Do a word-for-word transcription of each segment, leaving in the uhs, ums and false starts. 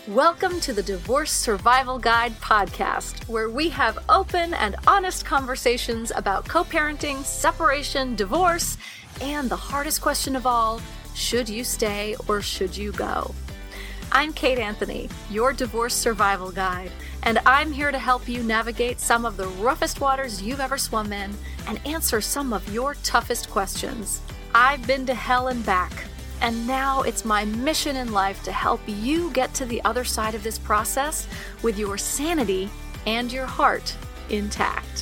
Welcome to the Divorce Survival Guide podcast, where we have open and honest conversations about co-parenting, separation, divorce, and the hardest question of all, should you stay or should you go? I'm Kate Anthony, your Divorce Survival Guide, and I'm here to help you navigate some of the roughest waters you've ever swum in and answer some of your toughest questions. I've been to hell and back, and now it's my mission in life to help you get to the other side of this process with your sanity and your heart intact.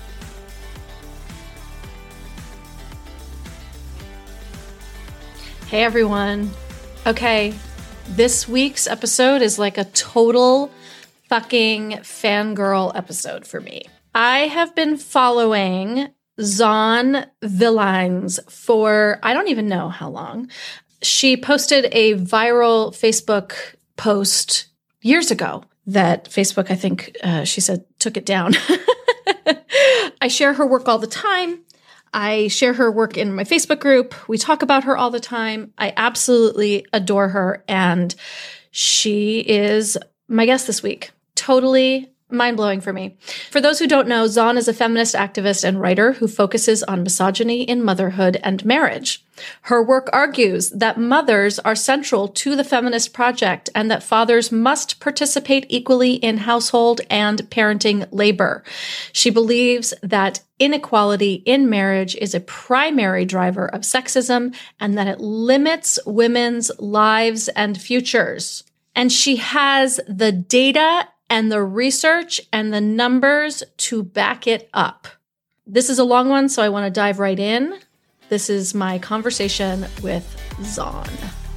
Hey everyone. Okay, this week's episode is like a total fucking fangirl episode for me. I have been following Zon Villines for I don't even know how long. She posted a viral Facebook post years ago that Facebook, I think uh, she said, took it down. I share her work all the time. I share her work in my Facebook group. We talk about her all the time. I absolutely adore her. And she is my guest this week. Totally mind-blowing for me. For those who don't know, Zon is a feminist activist and writer who focuses on misogyny in motherhood and marriage. Her work argues that mothers are central to the feminist project and that fathers must participate equally in household and parenting labor. She believes that inequality in marriage is a primary driver of sexism and that it limits women's lives and futures. And she has the data and the research and the numbers to back it up. This is a long one, so I want to dive right in. This is my conversation with Zon.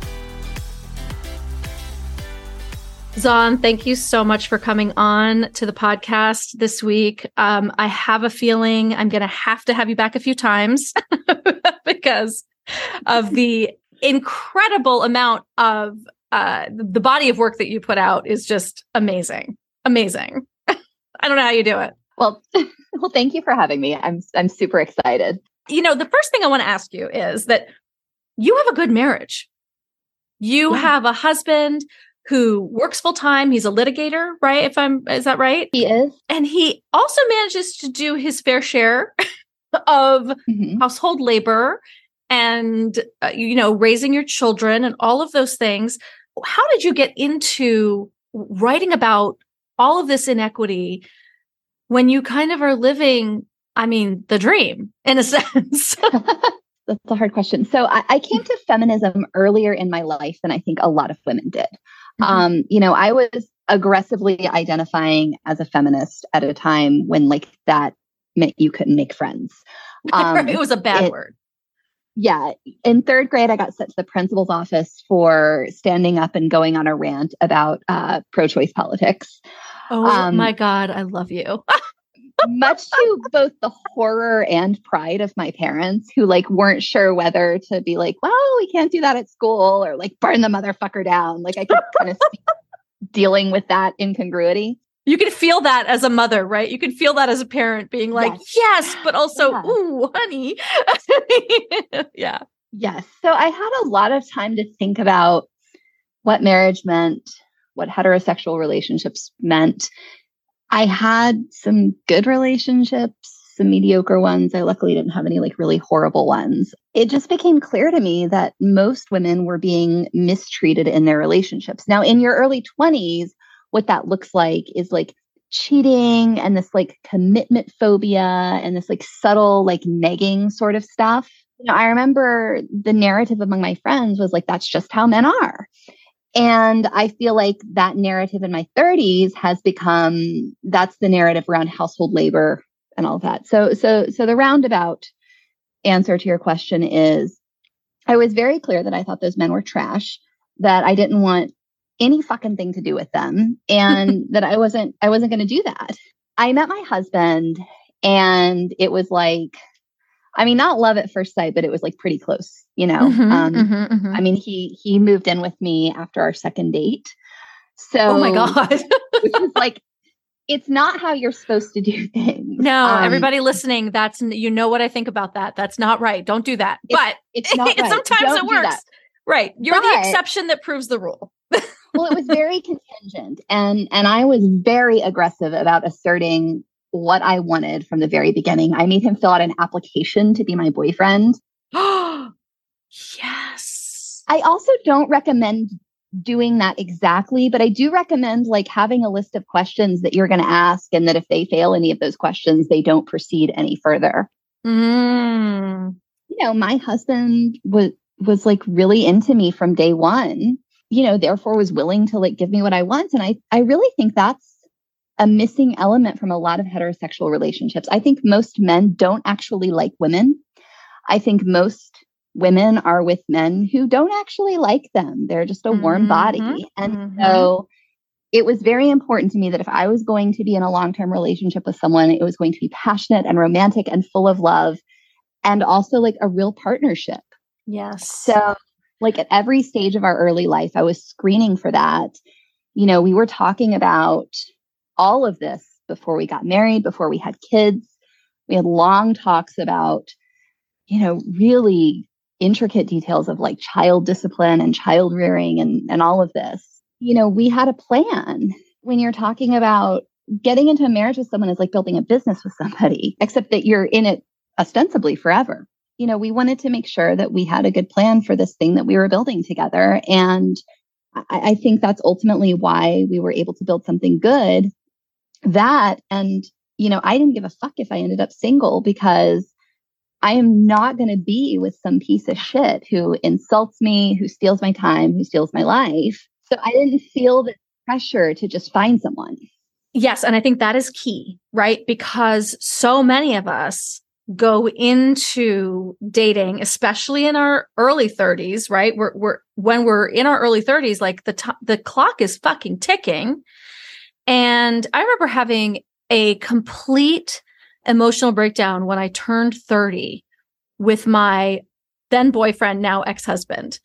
Zon, thank you so much for coming on to the podcast this week. Um, I have a feeling I'm going to have to have you back a few times because of the incredible amount of Uh, the body of work that you put out is just amazing. Amazing. I don't know how you do it. Well, well, thank you for having me. I'm I'm super excited. You know, the first thing I want to ask you is that you have a good marriage. You yeah. have a husband who works full time. He's a litigator, right? If I'm, is that right? He is. And he also manages to do his fair share of mm-hmm. household labor and, uh, you know, raising your children and all of those things. How did you get into writing about all of this inequity when you kind of are living, I mean, the dream in a sense? That's a hard question. So I, I came to feminism earlier in my life than I think a lot of women did. Mm-hmm. Um, you know, I was aggressively identifying as a feminist at a time when like that meant you couldn't make friends. Um, it was a bad it, word. Yeah. In third grade, I got sent to the principal's office for standing up and going on a rant about uh, pro-choice politics. Oh um, my God, I love you. Much to both the horror and pride of my parents, who like weren't sure whether to be like, well, we can't do that at school, or like burn the motherfucker down. Like I could kind of see dealing with that incongruity. You can feel that as a mother, right? You can feel that as a parent being like, yes, yes but also, yeah. ooh, honey. yeah. Yes. So I had a lot of time to think about what marriage meant, what heterosexual relationships meant. I had some good relationships, some mediocre ones. I luckily didn't have any like really horrible ones. It just became clear to me that most women were being mistreated in their relationships. Now, in your early twenties, what that looks like is like cheating and this like commitment phobia and this like subtle like negging sort of stuff. You know, I remember the narrative among my friends was like, that's just how men are. And I feel like that narrative in my thirties has become, that's the narrative around household labor and all of that. So, so, so the roundabout answer to your question is, I was very clear that I thought those men were trash, that I didn't want any fucking thing to do with them, and that I wasn't, I wasn't going to do that. I met my husband and it was like, I mean, not love at first sight, but it was like pretty close, you know? Mm-hmm, um, mm-hmm, mm-hmm. I mean, he, he moved in with me after our second date. So, oh my God, which is like, it's not how you're supposed to do things. No, um, everybody listening, that's, you know what I think about that. That's not right. Don't do that. It's, but it's not right. Sometimes Don't it works. Right. You're but, the exception that proves the rule. Well, it was very contingent, and and I was very aggressive about asserting what I wanted from the very beginning. I made him fill out an application to be my boyfriend. Yes. I also don't recommend doing that exactly, but I do recommend like having a list of questions that you're going to ask, and that if they fail any of those questions, they don't proceed any further. Mm. You know, my husband was was like really into me from day one, you know, therefore was willing to like give me what I want. And I, I really think that's a missing element from a lot of heterosexual relationships. I think most men don't actually like women. I think most women are with men who don't actually like them. They're just a warm mm-hmm. body. And mm-hmm. so it was very important to me that if I was going to be in a long-term relationship with someone, it was going to be passionate and romantic and full of love, and also like a real partnership. Yes. So like at every stage of our early life, I was screening for that. You know, we were talking about all of this before we got married, before we had kids. We had long talks about, you know, really intricate details of like child discipline and child rearing and, and all of this. You know, we had a plan. When you're talking about getting into a marriage with someone is like building a business with somebody, except that you're in it ostensibly forever. You know, we wanted to make sure that we had a good plan for this thing that we were building together. And I, I think that's ultimately why we were able to build something good. That, and, you know, I didn't give a fuck if I ended up single, because I am not going to be with some piece of shit who insults me, who steals my time, who steals my life. So I didn't feel the pressure to just find someone. Yes. And I think that is key, right? Because so many of us go into dating, especially in our early thirties, right? We're, we're, when we're in our early thirties, like the, t- the clock is fucking ticking. And I remember having a complete emotional breakdown when I turned thirty with my then boyfriend, now ex-husband,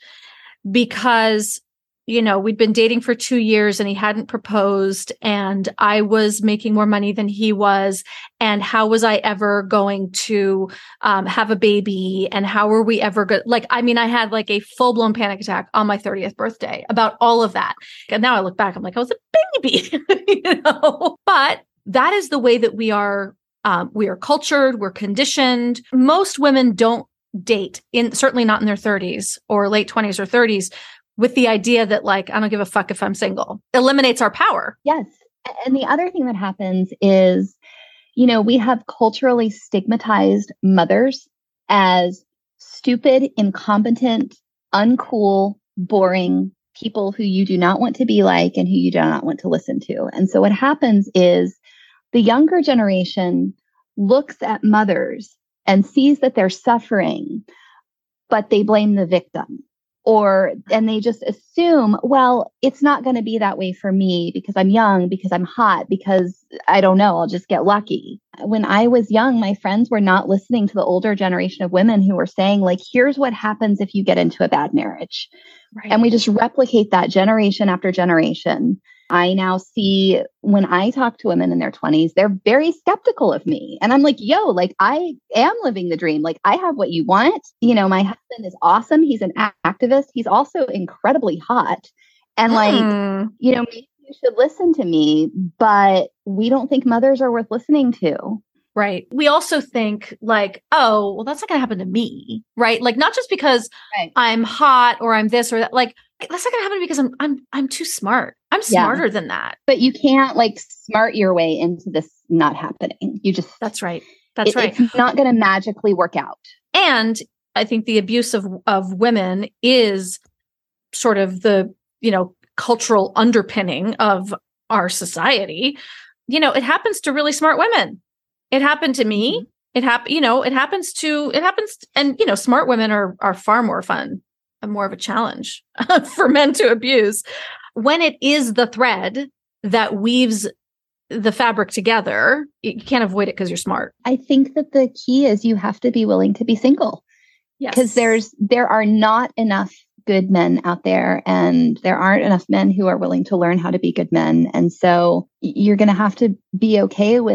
because, you know, we'd been dating for two years and he hadn't proposed, and I was making more money than he was. And how was I ever going to um, have a baby? And how were we ever good? Like, I mean, I had like a full blown panic attack on my thirtieth birthday about all of that. And now I look back, I'm like, I was a baby, you know, but that is the way that we are. Um, we are cultured, we're conditioned. Most women don't date in, certainly not in their thirties or late twenties or thirties, with the idea that like, I don't give a fuck if I'm single. Eliminates our power. Yes. And the other thing that happens is, you know, we have culturally stigmatized mothers as stupid, incompetent, uncool, boring people who you do not want to be like and who you do not want to listen to. And so what happens is the younger generation looks at mothers and sees that they're suffering, but they blame the victim. Or, and they just assume, well, it's not going to be that way for me because I'm young, because I'm hot, because I don't know, I'll just get lucky. When I was young, my friends were not listening to the older generation of women who were saying, like, here's what happens if you get into a bad marriage. Right. And we just replicate that generation after generation. I now see when I talk to women in their twenties, they're very skeptical of me. And I'm like, yo, like, I am living the dream. Like, I have what you want. You know, my husband is awesome. He's an activist. He's also incredibly hot. And like, mm. you know, maybe you should listen to me, but we don't think mothers are worth listening to. Right. We also think like, oh, well, that's not going to happen to me. Right. Like, not just because right. I'm hot or I'm this or that, like, that's not going to happen because I'm, I'm, I'm too smart. I'm smarter yeah. than that. But you can't like smart your way into this not happening. You just, that's right. That's it, right. It's not going to magically work out. And I think the abuse of, of women is sort of the, you know, cultural underpinning of our society. You know, it happens to really smart women. It happened to me. Mm-hmm. It happened, you know, it happens to, it happens. And, you know, smart women are, are far more fun and more of a challenge for men to abuse. When it is the thread that weaves the fabric together, you can't avoid it because you're smart. I think that the key is you have to be willing to be single. Yes. Because there's, there are not enough good men out there, and there aren't enough men who are willing to learn how to be good men. And so you're going to have to be okay with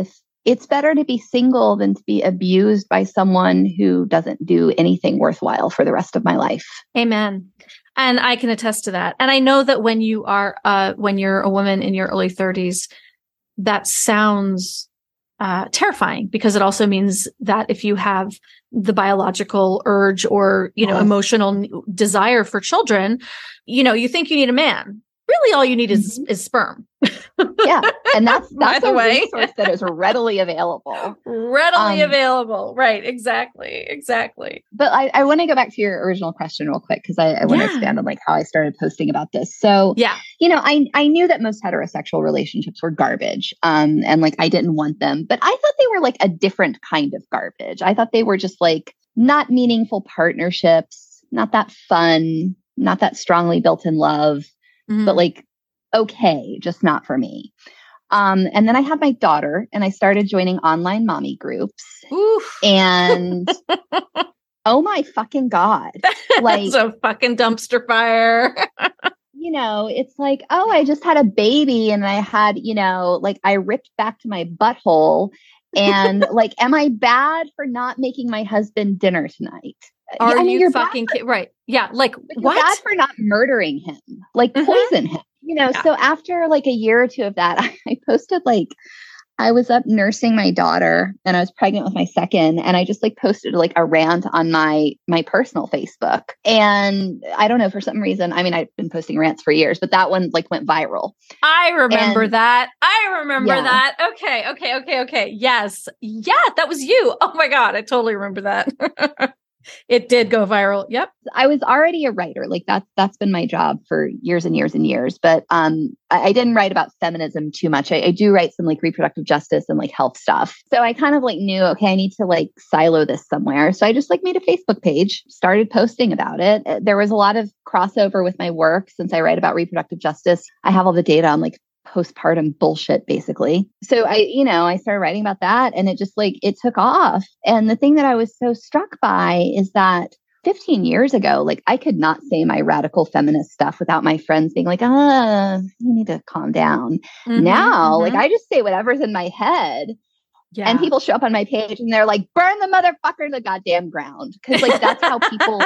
it's better to be single than to be abused by someone who doesn't do anything worthwhile for the rest of my life. Amen. And I can attest to that. And I know that when you are, uh, when you're a woman in your early thirties, that sounds uh, terrifying, because it also means that if you have the biological urge or, you know, yes. emotional desire for children, you know, you think you need a man. Really, all you need is, mm-hmm. is sperm. Yeah. And that's, that's By the a way. resource that is readily available. Readily Um, available. Right. Exactly. Exactly. But I, I want to go back to your original question real quick, because I, I want to Yeah. expand on like how I started posting about this. So, Yeah. you know, I, I knew that most heterosexual relationships were garbage. Um, and like, I didn't want them, but I thought they were like a different kind of garbage. I thought they were just like not meaningful partnerships, not that fun, not that strongly built in love. Mm-hmm. But like, okay, just not for me. Um, and then I had my daughter and I started joining online mommy groups. Oof. And oh my fucking God. Like, it's a fucking dumpster fire. you know, it's like, oh, I just had a baby and I had, you know, like I ripped back to my butthole. And like, am I bad for not making my husband dinner tonight? Are I mean, you you're fucking kidding? Right. Yeah. Like, You're what? bad for not murdering him, like Mhm. poison him, you know? Yeah. So after like a year or two of that, I, I posted like, I was up nursing my daughter and I was pregnant with my second. And I just like posted like a rant on my, my personal Facebook. And I don't know, for some reason, I mean, I've been posting rants for years, but that one like went viral. I remember And- that. I remember Yeah. that. Okay. Okay. Okay. Okay. Yes. Yeah. That was you. Oh my God. I totally remember that. It did go viral. Yep. I was already a writer. Like that's, that's been my job for years and years and years. But um, I, I didn't write about feminism too much. I, I do write some like reproductive justice and like health stuff. So I kind of like knew, okay, I need to like silo this somewhere. So I just like made a Facebook page, started posting about it. Uh, There was a lot of crossover with my work since I write about reproductive justice. I have all the data on like postpartum bullshit, basically. So I, you know, I started writing about that and it just like, it took off. And the thing that I was so struck by is that fifteen years ago, like I could not say my radical feminist stuff without my friends being like, ah, you need to calm down. Mhm, Now, mhm. like I just say whatever's in my head. Yeah. And people show up on my page and they're like, burn the motherfucker to the goddamn ground. Cause like, that's how people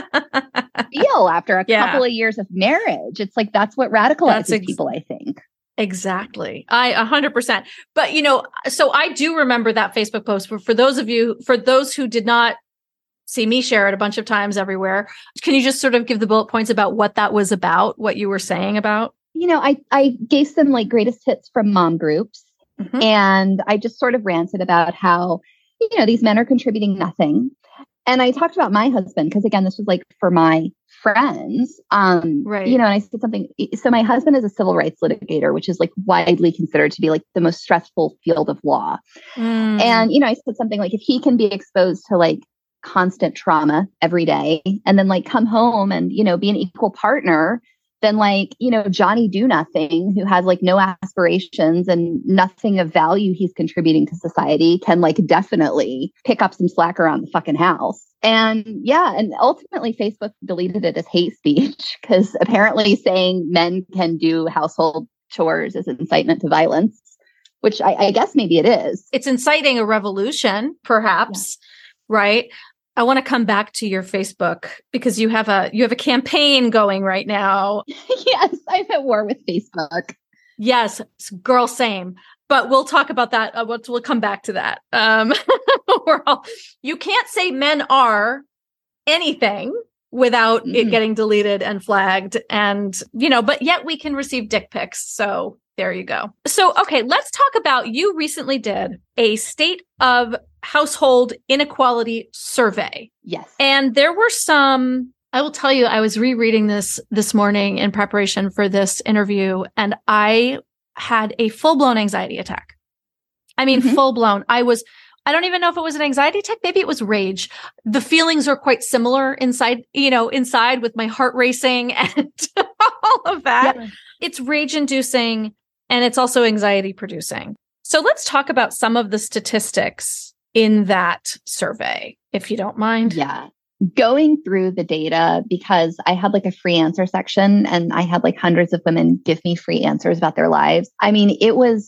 feel after a Yeah. couple of years of marriage. It's like, that's what radicalizes That's ex- people, I think. Exactly. I a hundred percent. But you know, so I do remember that Facebook post for, for those of you, for those who did not see me share it a bunch of times everywhere. Can you just sort of give the bullet points about what that was about, what you were saying about? You know, I, I gave some like greatest hits from mom groups. Mhm. And I just sort of ranted about how, you know, these men are contributing nothing. And I talked about my husband, because again, this was like for my friends. Um, Right. You know, and I said something. So my husband is a civil rights litigator, which is like widely considered to be like the most stressful field of law. Mm. And, you know, I said something like, if he can be exposed to like constant trauma every day and then like come home and, you know, be an equal partner, then like, you know, Johnny Do Nothing, who has like no aspirations and nothing of value he's contributing to society, can like definitely pick up some slack around the fucking house. And yeah, and ultimately Facebook deleted it as hate speech because apparently saying men can do household chores is incitement to violence, which I, I guess maybe it is. It's inciting a revolution, perhaps, right? I want to come back to your Facebook because you have a you have a campaign going right now. Yes, I'm at war with Facebook. Yes, girl, same. But we'll talk about that. Uh, we'll, we'll come back to that. Um, we're all, you can't say men are anything without Mhm. it getting deleted and flagged, and you know. But yet we can receive dick pics. So there you go. So okay, let's talk about. You recently did a state of household inequality survey. Yes. And there were some, I will tell you, I was rereading this this morning in preparation for this interview, and I had a full-blown anxiety attack. I mean, Mhm. full-blown. I was, I don't even know if it was an anxiety attack. Maybe it was rage. The feelings are quite similar inside, you know, inside with my heart racing and all of that. Yeah. It's rage-inducing and it's also anxiety-producing. So let's talk about some of the statistics in that survey, if you don't mind. Yeah. Going through the data, because I had like a free answer section and I had like hundreds of women give me free answers about their lives. I mean, it was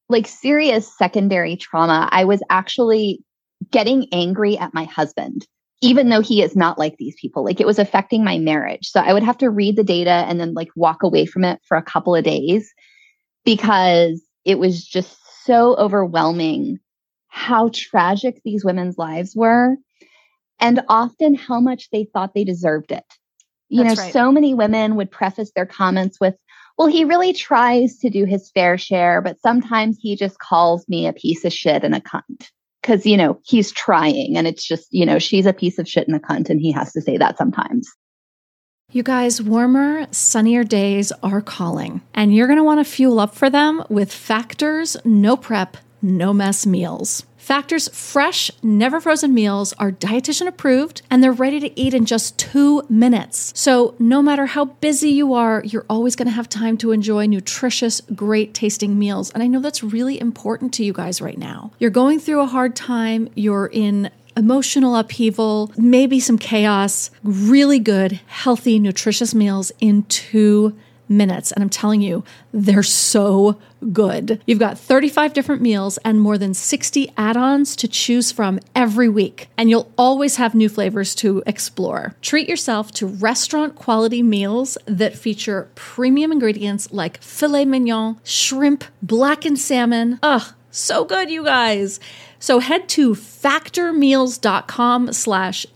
like serious secondary trauma, I was actually getting angry at my husband, even though he is not like these people. Like it was affecting my marriage. So I would have to read the data and then like walk away from it for a couple of days because it was just so overwhelming how tragic these women's lives were and often how much they thought they deserved it. You That's know, right. so many women would preface their comments with, well, he really tries to do his fair share, but sometimes he just calls me a piece of shit and a cunt. Because, you know, he's trying and it's just, you know, she's a piece of shit and a cunt and he has to say that sometimes. You guys, warmer, sunnier days are calling, and you're going to want to fuel up for them with Factor's no prep, no mess meals. Factor's fresh, never frozen meals are dietitian approved and they're ready to eat in just two minutes. So no matter how busy you are, you're always going to have time to enjoy nutritious, great tasting meals. And I know that's really important to you guys right now. You're going through a hard time. You're in emotional upheaval, maybe some chaos, really good, healthy, nutritious meals in two minutes. And I'm telling you, they're so good. You've got thirty-five different meals and more than sixty add-ons to choose from every week. And you'll always have new flavors to explore. Treat yourself to restaurant quality meals that feature premium ingredients like filet mignon, shrimp, blackened salmon. Ugh, so good, you guys. So head to factormeals.com slash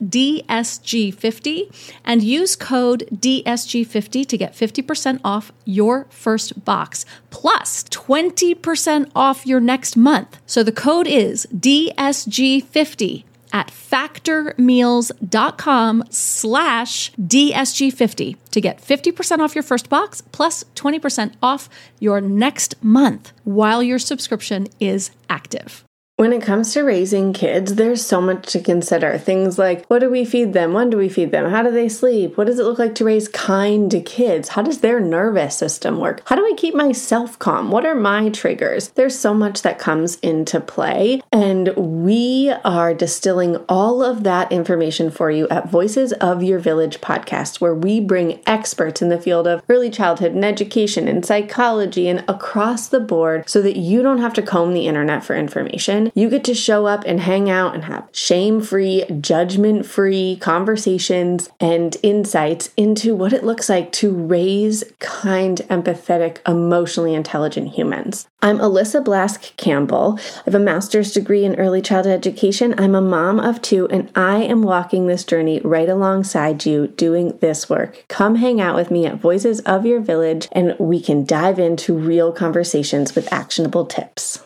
DSG50 and use code D S G fifty to get fifty percent off your first box, plus twenty percent off your next month. So the code is D S G fifty at factormeals.com slash DSG50 to get fifty percent off your first box, plus twenty percent off your next month while your subscription is active. When it comes to raising kids, there's so much to consider. Things like, what do we feed them? When do we feed them? How do they sleep? What does it look like to raise kind kids? How does their nervous system work? How do I keep myself calm? What are my triggers? There's so much that comes into play, and we are distilling all of that information for you at Voices of Your Village podcast, where we bring experts in the field of early childhood and education and psychology and across the board so that you don't have to comb the internet for information. You get to show up and hang out and have shame-free, judgment-free conversations and insights into what it looks like to raise kind, empathetic, emotionally intelligent humans. I'm Alyssa Blask Campbell. I have a master's degree in early childhood education. I'm a mom of two, and I am walking this journey right alongside you doing this work. Come hang out with me at Voices of Your Village, and we can dive into real conversations with actionable tips.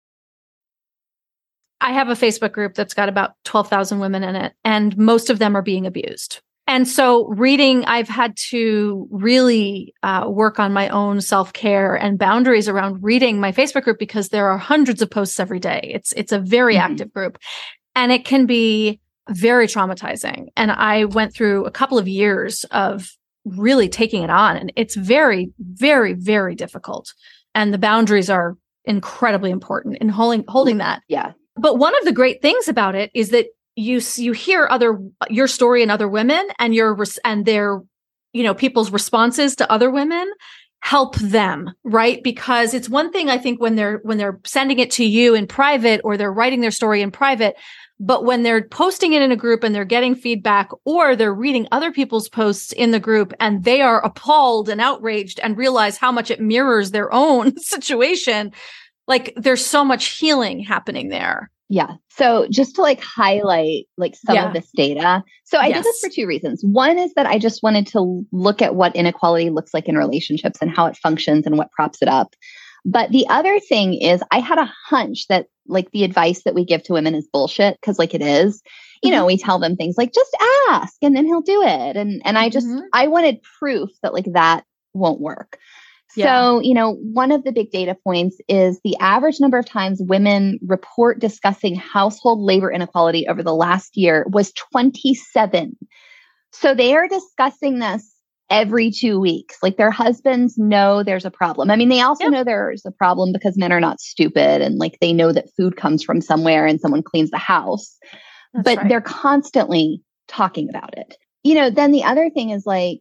I have a Facebook group that's got about twelve thousand women in it, and most of them are being abused. And so reading, I've had to really uh, work on my own self-care and boundaries around reading my Facebook group because there are hundreds of posts every day. It's it's a very mm-hmm. active group, and it can be very traumatizing. And I went through a couple of years of really taking it on, and it's very, very, very difficult. And the boundaries are incredibly important in holding holding that. Yeah. But one of the great things about it is that you you hear other your story in other women, and your and their you know people's responses to other women help them, right? Because it's one thing, I think, when they're when they're sending it to you in private or they're writing their story in private, but when they're posting it in a group and they're getting feedback, or they're reading other people's posts in the group and they are appalled and outraged and realize how much it mirrors their own situation. Like there's so much healing happening there. Yeah. So just to like highlight like some yeah. of this data. So I yes. did this for two reasons. One is that I just wanted to look at what inequality looks like in relationships and how it functions and what props it up. But the other thing is I had a hunch that like the advice that we give to women is bullshit, because like it is. You know, we tell them things like, just ask and then he'll do it. And and I just, mm-hmm. I wanted proof that like that won't work. Yeah. So, you know, one of the big data points is the average number of times women report discussing household labor inequality over the last year was twenty-seven. So they are discussing this every two weeks. Like their husbands know there's a problem. I mean, they also yeah. know there's a problem because men are not stupid, and like they know that food comes from somewhere and someone cleans the house. That's but right. They're constantly talking about it. You know, then the other thing is like,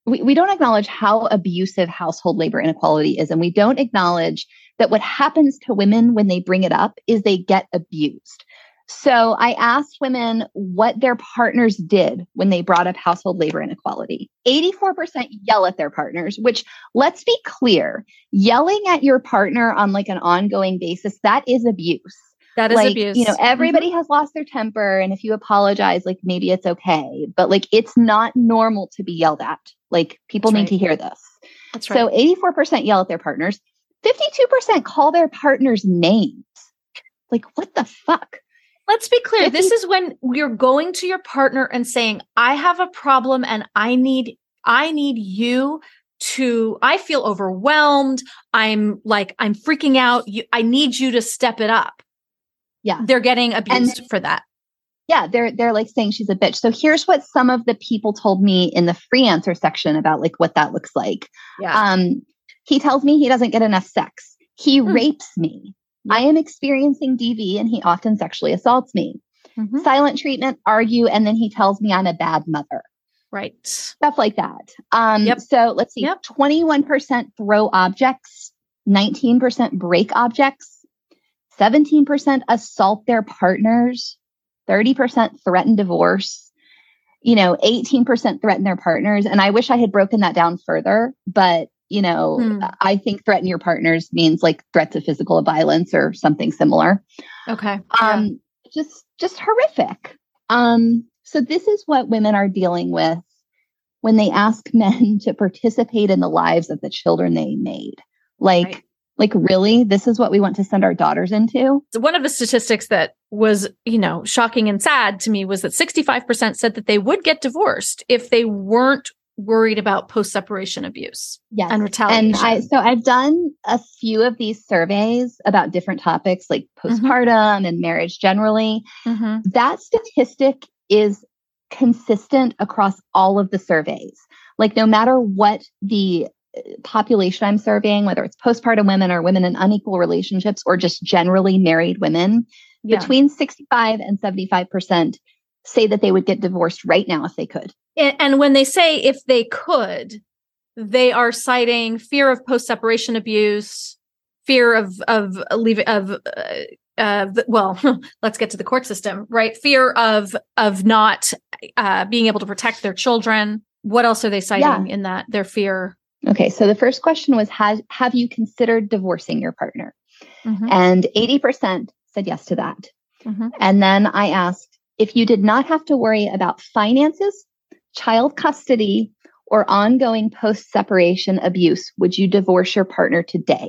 we, we don't acknowledge how abusive household labor inequality is. And we don't acknowledge that what happens to women when they bring it up is they get abused. So I asked women what their partners did when they brought up household labor inequality. eighty-four percent yell at their partners, which, let's be clear, yelling at your partner on like an ongoing basis, that is abuse. That is like, abuse. You know, everybody mm-hmm. has lost their temper. And if you apologize, like maybe it's okay. But like, it's not normal to be yelled at. Like people That's need right. to hear this. That's right. So eighty-four percent yell at their partners. fifty-two percent call their partners names. Like, what the fuck? Let's be clear. This is when you're going to your partner and saying, I have a problem and I need, I need you to, I feel overwhelmed. I'm like, I'm freaking out. You, I need you to step it up. Yeah. They're getting abused And, for that. Yeah. They're, they're like saying she's a bitch. So here's what some of the people told me in the free answer section about like what that looks like. Yeah. Um, he tells me he doesn't get enough sex. He hmm. rapes me. I am experiencing D V and he often sexually assaults me. Mm-hmm. Silent treatment, argue, and then he tells me I'm a bad mother. Right. Stuff like that. Um, yep. So let's see, yep. twenty-one percent throw objects, nineteen percent break objects, seventeen percent assault their partners, thirty percent threaten divorce, you know, eighteen percent threaten their partners. And I wish I had broken that down further, but you know, hmm. I think threaten your partners means like threats of physical violence or something similar. Okay. Um, yeah. just, just horrific. Um, so this is what women are dealing with when they ask men to participate in the lives of the children they made. Like, right. like really, this is what we want to send our daughters into? So one of the statistics that was, you know, shocking and sad to me was that sixty-five percent said that they would get divorced if they weren't worried about post-separation abuse yes. and retaliation. And I, so I've done a few of these surveys about different topics like postpartum mm-hmm. and marriage generally. Mm-hmm. That statistic is consistent across all of the surveys. Like no matter what the population I'm surveying, whether it's postpartum women or women in unequal relationships or just generally married women, yeah. between sixty-five and seventy-five percent say that they would get divorced right now if they could. And when they say if they could, they are citing fear of post-separation abuse, fear of of leaving of uh, uh, well, let's get to the court system, right? Fear of of not uh, being able to protect their children. What else are they citing yeah. in that? Their fear. Okay, so the first question was: Has have you considered divorcing your partner? Mm-hmm. And eighty percent said yes to that. Mm-hmm. And then I asked, if you did not have to worry about finances, child custody, or ongoing post-separation abuse, would you divorce your partner today?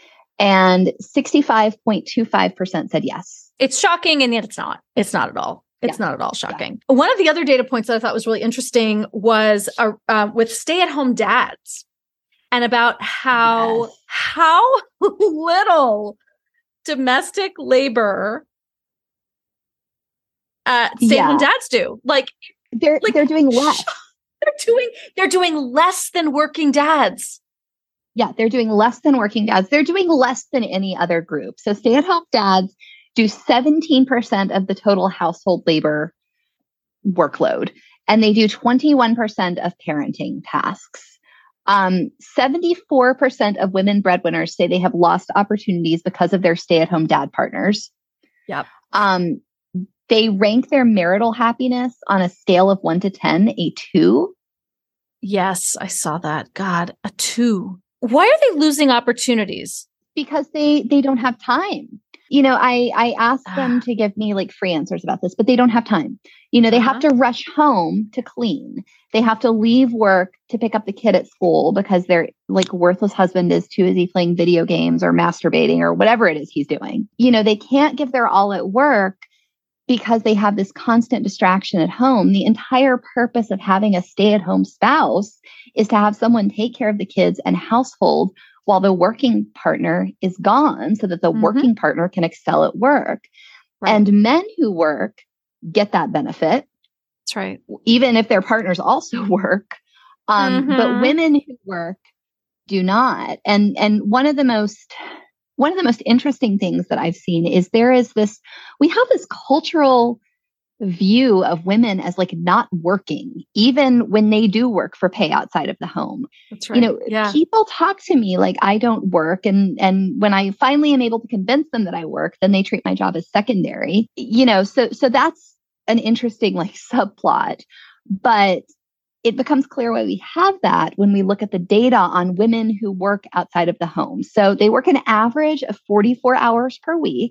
And sixty-five point two five percent said yes. It's shocking, and yet it's not. It's not at all. It's yeah. not at all shocking. Yeah. One of the other data points that I thought was really interesting was uh, uh, with stay-at-home dads and about how yes. how little domestic labor uh, stay-at-home yeah. dads do. Like they're like, they're doing less. They're doing they're doing less than working dads. Yeah, they're doing less than working dads. They're doing less than any other group. So stay-at-home dads do seventeen percent of the total household labor workload, and they do twenty-one percent of parenting tasks. Um, seventy-four percent of women breadwinners say they have lost opportunities because of their stay-at-home dad partners. Yep. Um, they rank their marital happiness on a scale of one to ten, a two. Yes, I saw that. God, a two. Why are they losing opportunities? Because they they don't have time. You know, I, I asked ah. them to give me like free answers about this, but they don't have time. You know, they uh-huh. have to rush home to clean. They have to leave work to pick up the kid at school because their like worthless husband is too busy playing video games or masturbating or whatever it is he's doing. You know, they can't give their all at work because they have this constant distraction at home. The entire purpose of having a stay-at-home spouse is to have someone take care of the kids and household while the working partner is gone so that the mm-hmm. working partner can excel at work. Right. And men who work get that benefit. That's right. Even if their partners also work. Um, mm-hmm. But women who work do not. And, and one of the most, one of the most interesting things that I've seen is there is this, we have this cultural view of women as like not working, even when they do work for pay outside of the home. That's right. You know, yeah. people talk to me like I don't work. And, and when I finally am able to convince them that I work, then they treat my job as secondary, you know, so, so that's an interesting like subplot, but it becomes clear why we have that when we look at the data on women who work outside of the home. So they work an average of forty-four hours per week,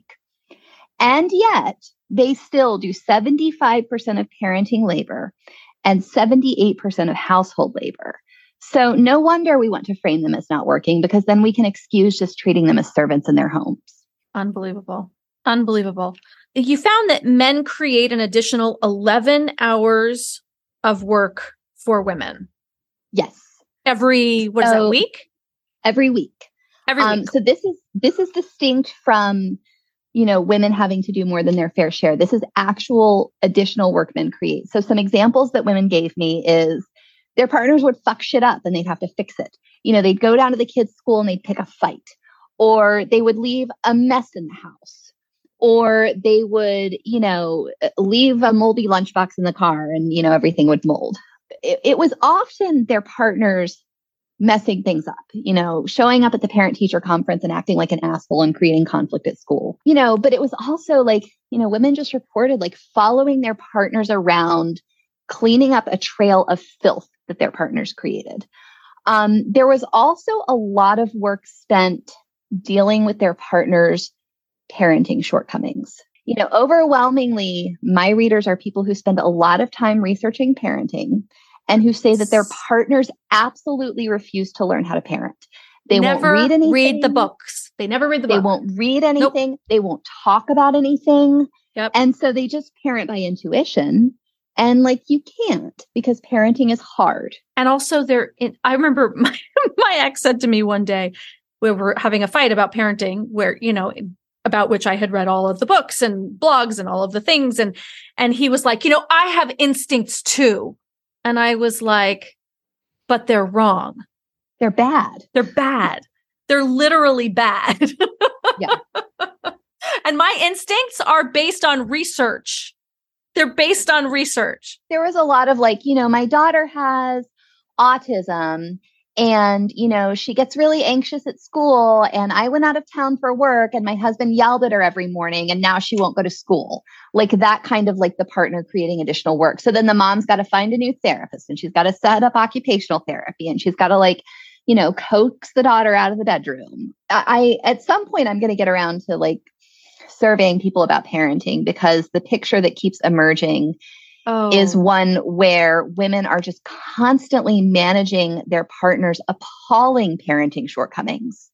and yet they still do seventy-five percent of parenting labor and seventy-eight percent of household labor. So no wonder we want to frame them as not working, because then we can excuse just treating them as servants in their homes. Unbelievable. Unbelievable. You found that men create an additional eleven hours of work for women. Yes. Every, what is so, that, week? Every week. Every um, week. So this is, this is distinct from, you know, women having to do more than their fair share. This is actual additional work men create. So some examples that women gave me is their partners would fuck shit up and they'd have to fix it. You know, they'd go down to the kids' school and they'd pick a fight, or they would leave a mess in the house, or they would, you know, leave a moldy lunchbox in the car and, you know, everything would mold. It, it was often their partners messing things up, you know, showing up at the parent teacher conference and acting like an asshole and creating conflict at school, you know, but it was also like, you know, women just reported like following their partners around, cleaning up a trail of filth that their partners created. Um, there was also a lot of work spent dealing with their partners' parenting shortcomings. You know, overwhelmingly, my readers are people who spend a lot of time researching parenting and who say that their partners absolutely refuse to learn how to parent. They never won't read anything. read the books. They never read the They book. won't read anything. Nope. They won't talk about anything. Yep. And so they just parent by intuition. And like, you can't, because parenting is hard. And also there, I remember my, my ex said to me one day, we were having a fight about parenting where, you know, about which I had read all of the books and blogs and all of the things. And, and he was like, you know, I have instincts too. And I was like, but they're wrong. They're bad. They're bad. They're literally bad. Yeah. And my instincts are based on research. They're based on research. There was a lot of like, you know, my daughter has autism and, you know, she gets really anxious at school, and I went out of town for work and my husband yelled at her every morning and now she won't go to school. Like that kind of like the partner creating additional work. So then the mom's got to find a new therapist and she's got to set up occupational therapy and she's got to like, you know, coax the daughter out of the bedroom. I, I at some point I'm going to get around to like surveying people about parenting, because the picture that keeps emerging oh. is one where women are just constantly managing their partner's appalling parenting shortcomings.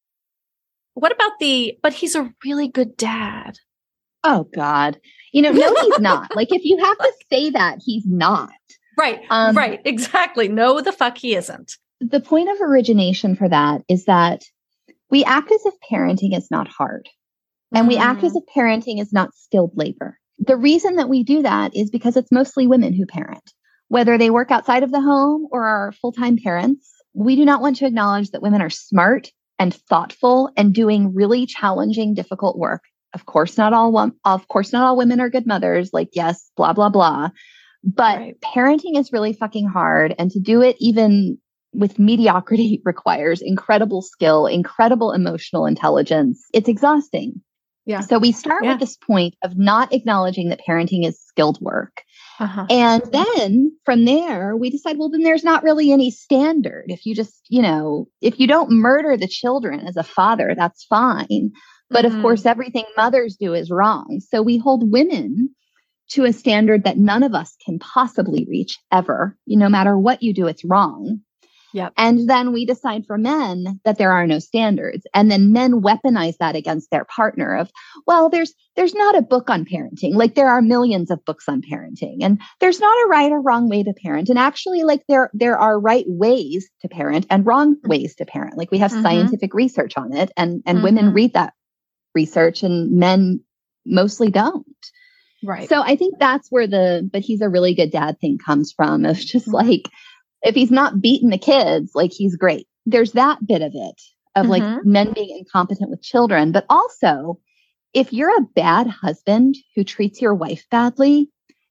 What about the, but he's a really good dad. Oh God. You know, no, he's not. Like if you have to say that, he's not. Right. Um, right. Exactly. No, the fuck he isn't. The point of origination for that is that we act as if parenting is not hard. And we act as if parenting is not skilled labor. The reason that we do that is because it's mostly women who parent. Whether they work outside of the home or are full-time parents, we do not want to acknowledge that women are smart and thoughtful and doing really challenging, difficult work. Of course, not all, of course, not all women are good mothers. Like, yes, blah, blah, blah. But right. Parenting is really fucking hard. And to do it even with mediocrity requires incredible skill, incredible emotional intelligence. It's exhausting. Yeah. So we start yeah. with this point of not acknowledging that parenting is skilled work. Uh-huh. And then from there, we decide, well, then there's not really any standard. If you just, you know, if you don't murder the children as a father, that's fine. But mm-hmm. of course, everything mothers do is wrong. So we hold women to a standard that none of us can possibly reach ever. You know, no matter what you do, it's wrong. Yep. And then we decide for men that there are no standards. And then men weaponize that against their partner of, well, there's there's not a book on parenting. Like there are millions of books on parenting. And there's not a right or wrong way to parent. And actually, like there, there are right ways to parent and wrong ways to parent. Like we have mm-hmm. scientific research on it. And, and mm-hmm. women read that research and men mostly don't. Right. So I think that's where the, but he's a really good dad thing comes from, of just mm-hmm. like, if he's not beating the kids, like he's great. There's that bit of it of mm-hmm. like men being incompetent with children. But also, if you're a bad husband who treats your wife badly,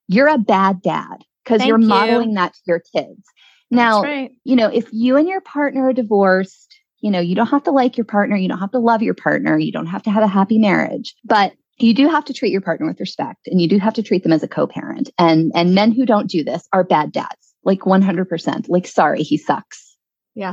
you're a bad dad because you're you. modeling that to your kids. Now, right. you know, if you and your partner are divorced, you know, you don't have to like your partner. You don't have to love your partner. You don't have to have a happy marriage, but you do have to treat your partner with respect, and you do have to treat them as a co-parent. And, and men who don't do this are bad dads, like one hundred percent. Like, sorry, he sucks. Yeah.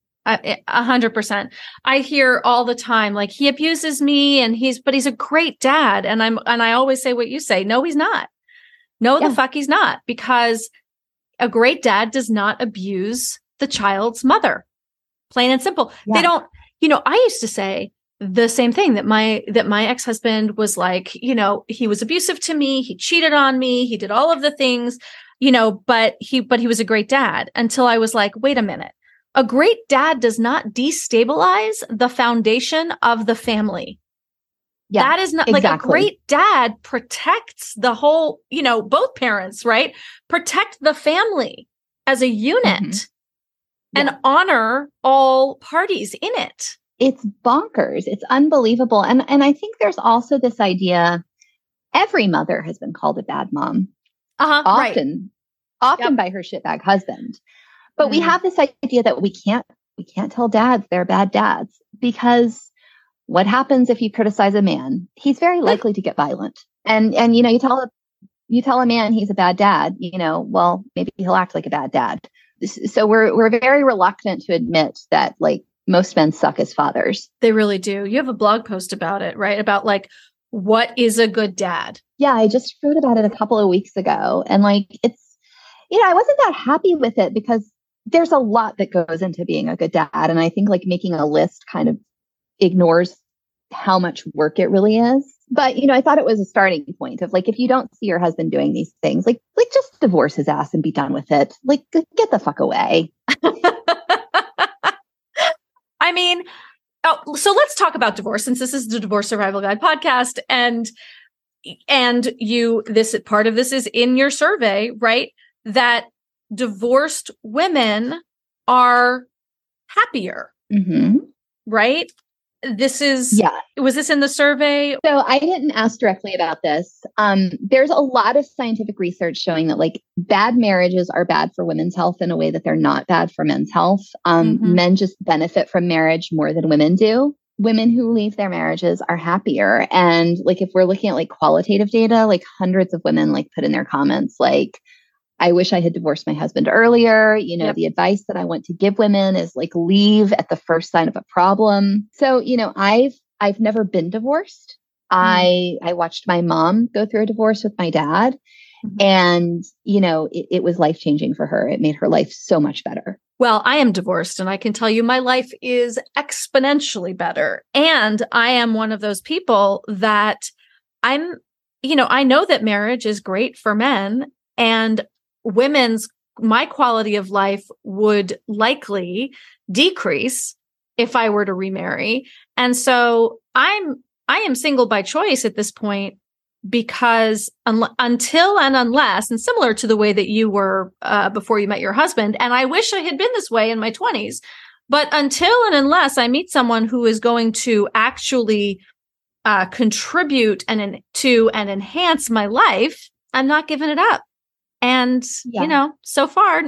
A hundred percent. I hear all the time, like, he abuses me and he's, but he's a great dad. And I'm, and I always say what you say. No, he's not. No, yeah. the fuck he's not, because a great dad does not abuse the child's mother. Plain and simple. Yeah. They don't, you know, I used to say the same thing, that my, that my ex-husband was like, you know, he was abusive to me. He cheated on me. He did all of the things, you know, but he, but he was a great dad, until I was like, wait a minute. A great dad does not destabilize the foundation of the family. Yeah, that is not exactly. Like, a great dad protects the whole, you know, both parents, right? Protect the family as a unit mm-hmm. and yeah. honor all parties in it. It's bonkers. It's unbelievable. And, and I think there's also this idea, every mother has been called a bad mom. Uh-huh, often, right. often yep. by her shitbag husband. But mm. we have this idea that we can't, we can't tell dads they're bad dads, because what happens if you criticize a man? He's very likely to get violent. And, and, you know, you tell a, you tell a man he's a bad dad, you know, well, maybe he'll act like a bad dad. So we're, we're very reluctant to admit that, like, most men suck as fathers. They really do. You have a blog post about it, right? About, like, what is a good dad? Yeah. I just wrote about it a couple of weeks ago. And, like, it's, you know, I wasn't that happy with it, because there's a lot that goes into being a good dad. And I think, like, making a list kind of ignores how much work it really is. But, you know, I thought it was a starting point of, like, if you don't see your husband doing these things, like, like just divorce his ass and be done with it. Like, get the fuck away. I mean, oh, so let's talk about divorce, since this is the Divorce Survival Guide podcast. And, and you, this part of this is in your survey, right? That divorced women are happier, mm-hmm. right? This is, yeah. Was this in the survey? So I didn't ask directly about this. Um, there's a lot of scientific research showing that, like, bad marriages are bad for women's health in a way that they're not bad for men's health. Um, mm-hmm. Men just benefit from marriage more than women do. Women who leave their marriages are happier. And, like, if we're looking at, like, qualitative data, like, hundreds of women, like, put in their comments, like, I wish I had divorced my husband earlier. You know, yep. The advice that I want to give women is, like, leave at the first sign of a problem. So, you know, I've, I've never been divorced. Mm. I, I watched my mom go through a divorce with my dad, mm-hmm. and, you know, it, it was life-changing for her. It made her life so much better. Well, I am divorced, and I can tell you my life is exponentially better. And I am one of those people that I'm, you know, I know that marriage is great for men, and women's, my quality of life would likely decrease if I were to remarry. And so I'm, I am single by choice at this point, because un- until and unless, and similar to the way that you were uh, before you met your husband, and I wish I had been this way in my twenties, but until and unless I meet someone who is going to actually uh, contribute and en- to and enhance my life, I'm not giving it up. And, yeah. you know, so far,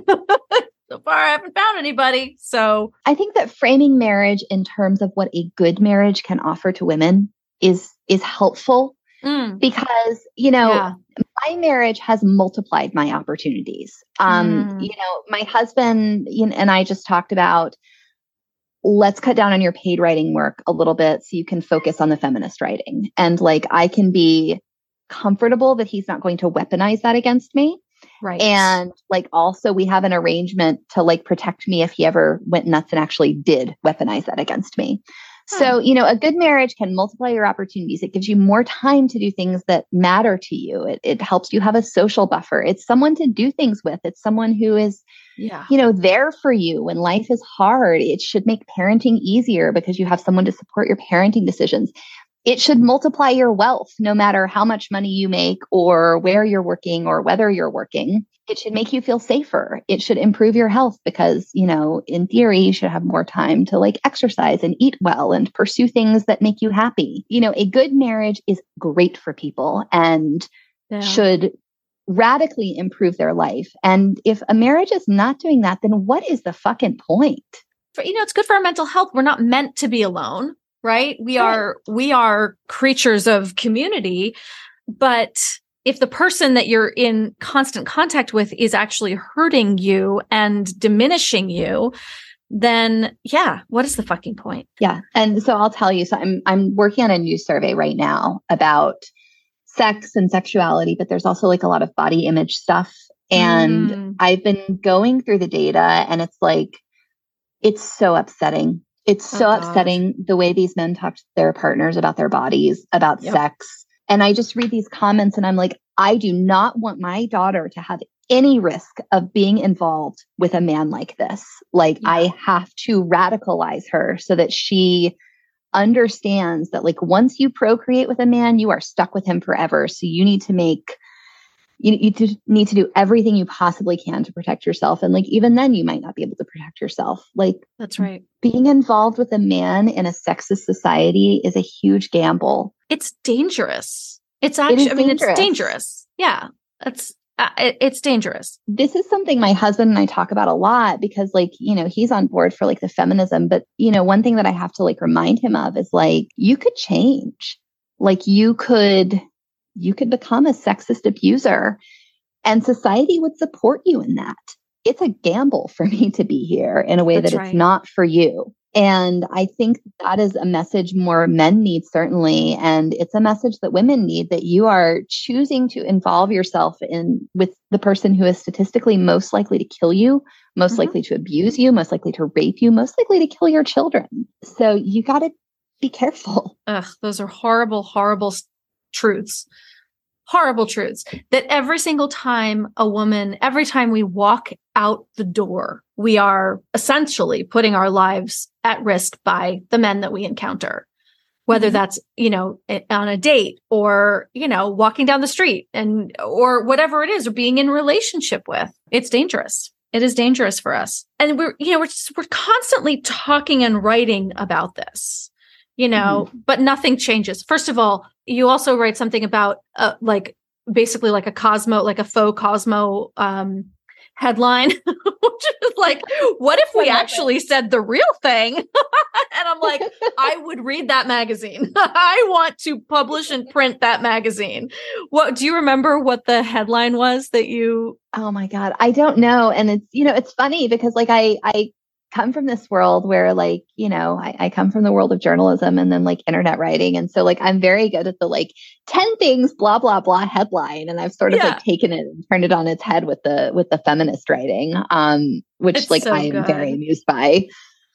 so far I haven't found anybody. So I think that framing marriage in terms of what a good marriage can offer to women is, is helpful mm. because, you know, yeah. my marriage has multiplied my opportunities. Um, mm. You know, my husband you know, and I just talked about, let's cut down on your paid writing work a little bit so you can focus on the feminist writing. And, like, I can be comfortable that he's not going to weaponize that against me. Right. And, like, also we have an arrangement to, like, protect me if he ever went nuts and actually did weaponize that against me. Hmm. So, you know, a good marriage can multiply your opportunities. It gives you more time to do things that matter to you. It, it helps you have a social buffer. It's someone to do things with. It's someone who is, yeah. you know, there for you when life is hard. It should make parenting easier because you have someone to support your parenting decisions. It should multiply your wealth, no matter how much money you make or where you're working or whether you're working. It should make you feel safer. It should improve your health because, you know, in theory, you should have more time to, like, exercise and eat well and pursue things that make you happy. You know, a good marriage is great for people and yeah. should radically improve their life. And if a marriage is not doing that, then what is the fucking point? For, you know, it's good for our mental health. We're not meant to be alone, right? We right. are, we are creatures of community, but if the person that you're in constant contact with is actually hurting you and diminishing you, then yeah, what is the fucking point? Yeah. And so I'll tell you, so I'm, I'm working on a new survey right now about sex and sexuality, but there's also like a lot of body image stuff. And mm. I've been going through the data and it's like, it's so upsetting. It's so oh, upsetting the way these men talk to their partners about their bodies, about yep. sex. And I just read these comments and I'm like, I do not want my daughter to have any risk of being involved with a man like this. Like yeah. I have to radicalize her so that she understands that like once you procreate with a man, you are stuck with him forever. So you need to make, you, you to, need to do everything you possibly can to protect yourself. And like, even then you might not be able to protect yourself. Like that's right. Being involved with a man in a sexist society is a huge gamble. It's dangerous. It's actually, it I mean, dangerous. It's dangerous. Yeah. It's, Uh, it, it's dangerous. This is something my husband and I talk about a lot because like, you know, he's on board for like the feminism. But, you know, one thing that I have to like remind him of is like, you could change. Like you could, you could become a sexist abuser and society would support you in that. It's a gamble for me to be here in a way That's that right. it's not for you. And I think that is a message more men need, certainly. And it's a message that women need, that you are choosing to involve yourself in with the person who is statistically most likely to kill you, most mm-hmm. likely to abuse you, most likely to rape you, most likely to kill your children. So you got to be careful. Ugh, those are horrible, horrible s- truths. Horrible truths that every single time a woman, every time we walk out the door, we are essentially putting our lives at risk by the men that we encounter, whether mm-hmm. that's, you know, on a date or, you know, walking down the street and, or whatever it is, or being in a relationship with. It's dangerous. It is dangerous for us. And we're, you know, we're just, we're constantly talking and writing about this, you know, mm-hmm. but nothing changes. First of all, you also write something about uh, like basically like a Cosmo, like a faux Cosmo um, headline, which is like, what if we actually said the real thing? And I'm like, I would read that magazine. I want to publish and print that magazine. What do you remember what the headline was that you? Oh my God, I don't know. And it's, you know, it's funny because like I, I come from this world where like, you know, I, I come from the world of journalism and then like internet writing. And so like, I'm very good at the like ten things, blah, blah, blah headline. And I've sort of yeah. like taken it and turned it on its head with the, with the feminist writing, um, which it's like so I am good. very amused by.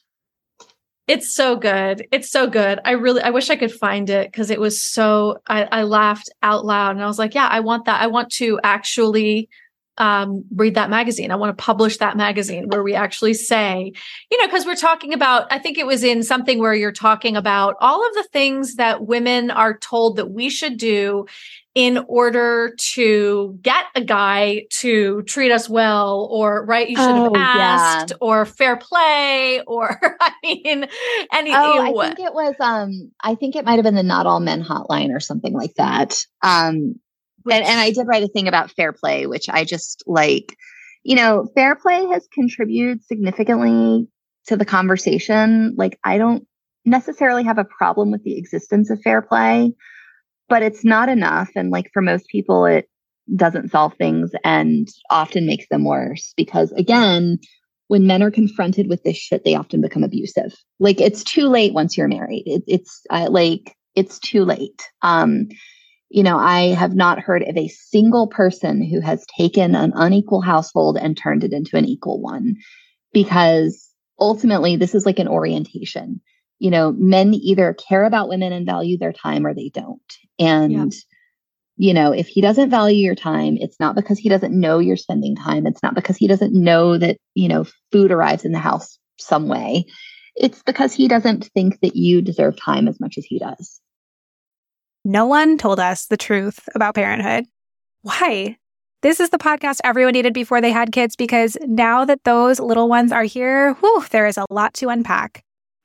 It's so good. It's so good. I really, I wish I could find it because it was so, I, I laughed out loud and I was like, yeah, I want that. I want to actually Um, read that magazine. I want to publish that magazine where we actually say, you know, because we're talking about, I think it was in something where you're talking about all of the things that women are told that we should do in order to get a guy to treat us well, or right, you should have oh, asked, yeah. or fair play, or I mean, any. Oh, I think it was. Um, I think it might have been the Not All Men hotline or something like that. Um. Which, and, and I did write a thing about fair play, which I just like, you know, fair play has contributed significantly to the conversation. Like, I don't necessarily have a problem with the existence of fair play, but it's not enough. And like for most people, it doesn't solve things and often makes them worse because again, when men are confronted with this shit, they often become abusive. Like it's too late once you're married. It, it's uh, like, it's too late. Um, You know, I have not heard of a single person who has taken an unequal household and turned it into an equal one, because ultimately this is like an orientation. You know, men either care about women and value their time or they don't. And, yeah. you know, if he doesn't value your time, it's not because he doesn't know you're spending time. It's not because he doesn't know that, you know, food arrives in the house some way. It's because he doesn't think that you deserve time as much as he does. No one told us the truth about parenthood. Why? This is the podcast everyone needed before they had kids, because now that those little ones are here, whew, there is a lot to unpack.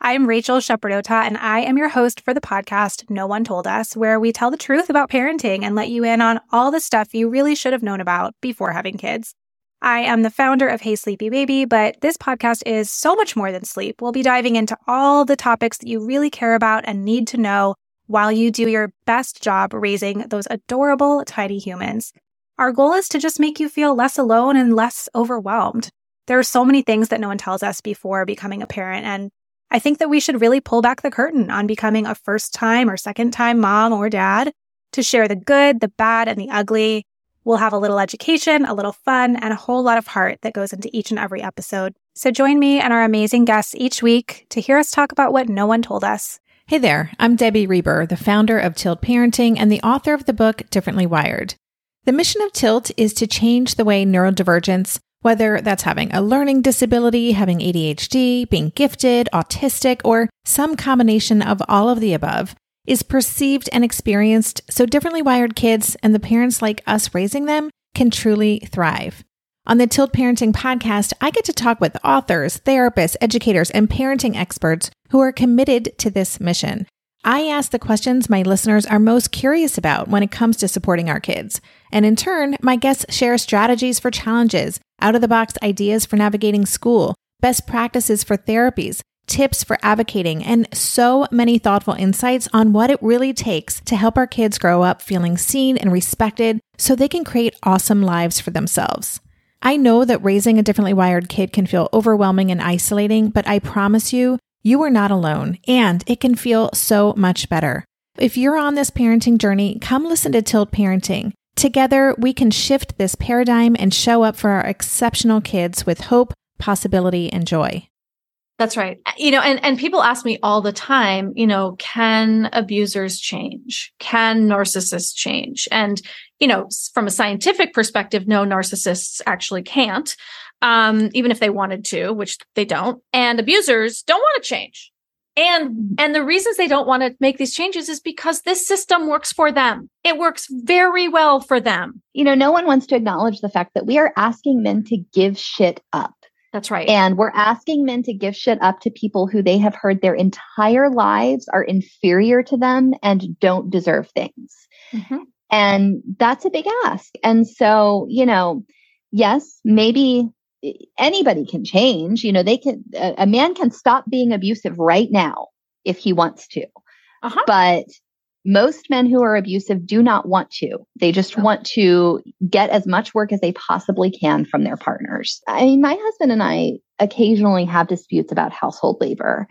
I'm Rachel Shepardota, and I am your host for the podcast No One Told Us, where we tell the truth about parenting and let you in on all the stuff you really should have known about before having kids. I am the founder of Hey Sleepy Baby, but this podcast is so much more than sleep. We'll be diving into all the topics that you really care about and need to know while you do your best job raising those adorable, tiny humans. Our goal is to just make you feel less alone and less overwhelmed. There are so many things that no one tells us before becoming a parent, and I think that we should really pull back the curtain on becoming a first-time or second-time mom or dad to share the good, the bad, and the ugly. We'll have a little education, a little fun, and a whole lot of heart that goes into each and every episode. So join me and our amazing guests each week to hear us talk about what no one told us. Hey there, I'm Debbie Reber, the founder of Tilt Parenting and the author of the book Differently Wired. The mission of Tilt is to change the way neurodivergence, whether that's having a learning disability, having A D H D, being gifted, autistic, or some combination of all of the above, is perceived and experienced so differently wired kids and the parents like us raising them can truly thrive. On the Tilt Parenting podcast, I get to talk with authors, therapists, educators, and parenting experts who are committed to this mission. I ask the questions my listeners are most curious about when it comes to supporting our kids. And in turn, my guests share strategies for challenges, out-of-the-box ideas for navigating school, best practices for therapies, tips for advocating, and so many thoughtful insights on what it really takes to help our kids grow up feeling seen and respected so they can create awesome lives for themselves. I know that raising a differently wired kid can feel overwhelming and isolating, but I promise you, you are not alone, and it can feel so much better. If you're on this parenting journey, come listen to Tilt Parenting. Together, we can shift this paradigm and show up for our exceptional kids with hope, possibility, and joy. That's right. You know, and, and people ask me all the time, you know, can abusers change? Can narcissists change? And, you know, from a scientific perspective, no, narcissists actually can't. Um, even if they wanted to, which they don't. And abusers don't want to change. And, and the reasons they don't want to make these changes is because this system works for them. It works very well for them. You know, no one wants to acknowledge the fact that we are asking men to give shit up. That's right. And we're asking men to give shit up to people who they have heard their entire lives are inferior to them and don't deserve things. Mm-hmm. And that's a big ask. And so, you know, yes, maybe anybody can change. You know, they can, a, a man can stop being abusive right now if he wants to. Uh-huh. But most men who are abusive do not want to. They just oh. want to get as much work as they possibly can from their partners. I mean, my husband and I occasionally have disputes about household labor,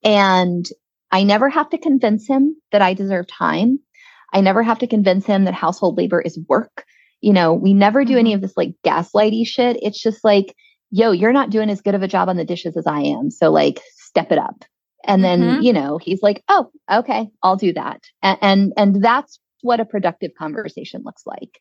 and I never have to convince him that I deserve time. I never have to convince him that household labor is work. You know, we never do any of this like gaslighty shit. It's just like, yo, you're not doing as good of a job on the dishes as I am. So like, step it up. And then, mm-hmm. you know, he's like, oh, okay, I'll do that. And, and, and that's what a productive conversation looks like.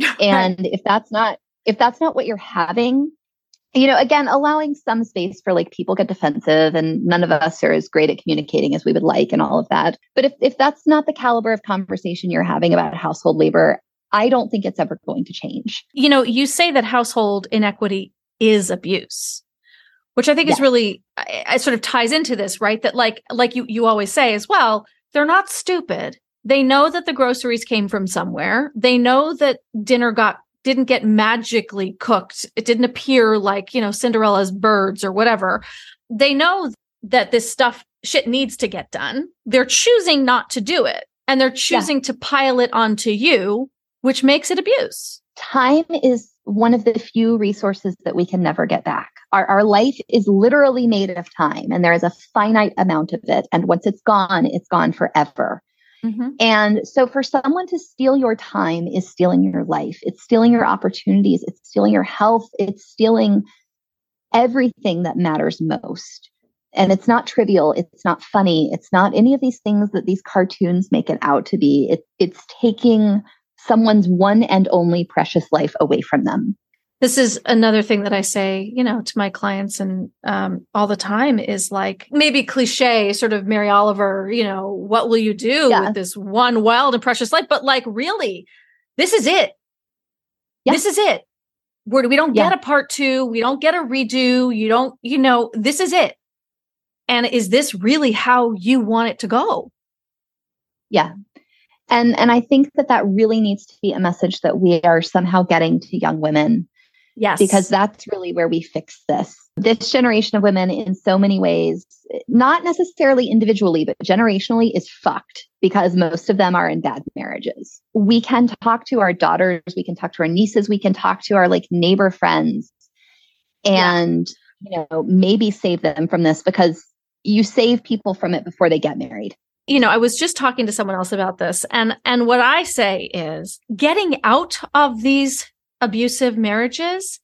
And if that's not, if that's not what you're having, you know, again, allowing some space for like people get defensive and none of us are as great at communicating as we would like and all of that. But if, if that's not the caliber of conversation you're having about household labor, I don't think it's ever going to change. You know, you say that household inequity is abuse, which I think yes. is really, it sort of ties into this, right? That like, like you, you always say as well, they're not stupid. They know that the groceries came from somewhere. They know that dinner got, didn't get magically cooked. It didn't appear like, you know, Cinderella's birds or whatever. They know that this stuff, shit needs to get done. They're choosing not to do it. And they're choosing yeah. to pile it onto you, which makes it abuse. Time is one of the few resources that we can never get back. Our, our life is literally made of time, and there is a finite amount of it. And once it's gone, it's gone forever. Mm-hmm. And so for someone to steal your time is stealing your life. It's stealing your opportunities. It's stealing your health. It's stealing everything that matters most. And it's not trivial. It's not funny. It's not any of these things that these cartoons make it out to be. It, it's taking someone's one and only precious life away from them. This is another thing that I say, you know, to my clients and um, all the time is like, maybe cliche, sort of Mary Oliver, you know, what will you do yeah. with this one wild and precious life? But like, really, this is it. Yeah. This is it. We're, we don't yeah. get a part two. We don't get a redo. You don't, you know, this is it. And is this really how you want it to go? Yeah. And and I think that that really needs to be a message that we are somehow getting to young women. Yes. Because that's really where we fix this. This generation of women in so many ways, not necessarily individually, but generationally is fucked because most of them are in bad marriages. We can talk to our daughters, we can talk to our nieces, we can talk to our like neighbor friends and, yeah. you know, maybe save them from this because you save people from it before they get married. You know, I was just talking to someone else about this, and and what I say is getting out of these abusive marriages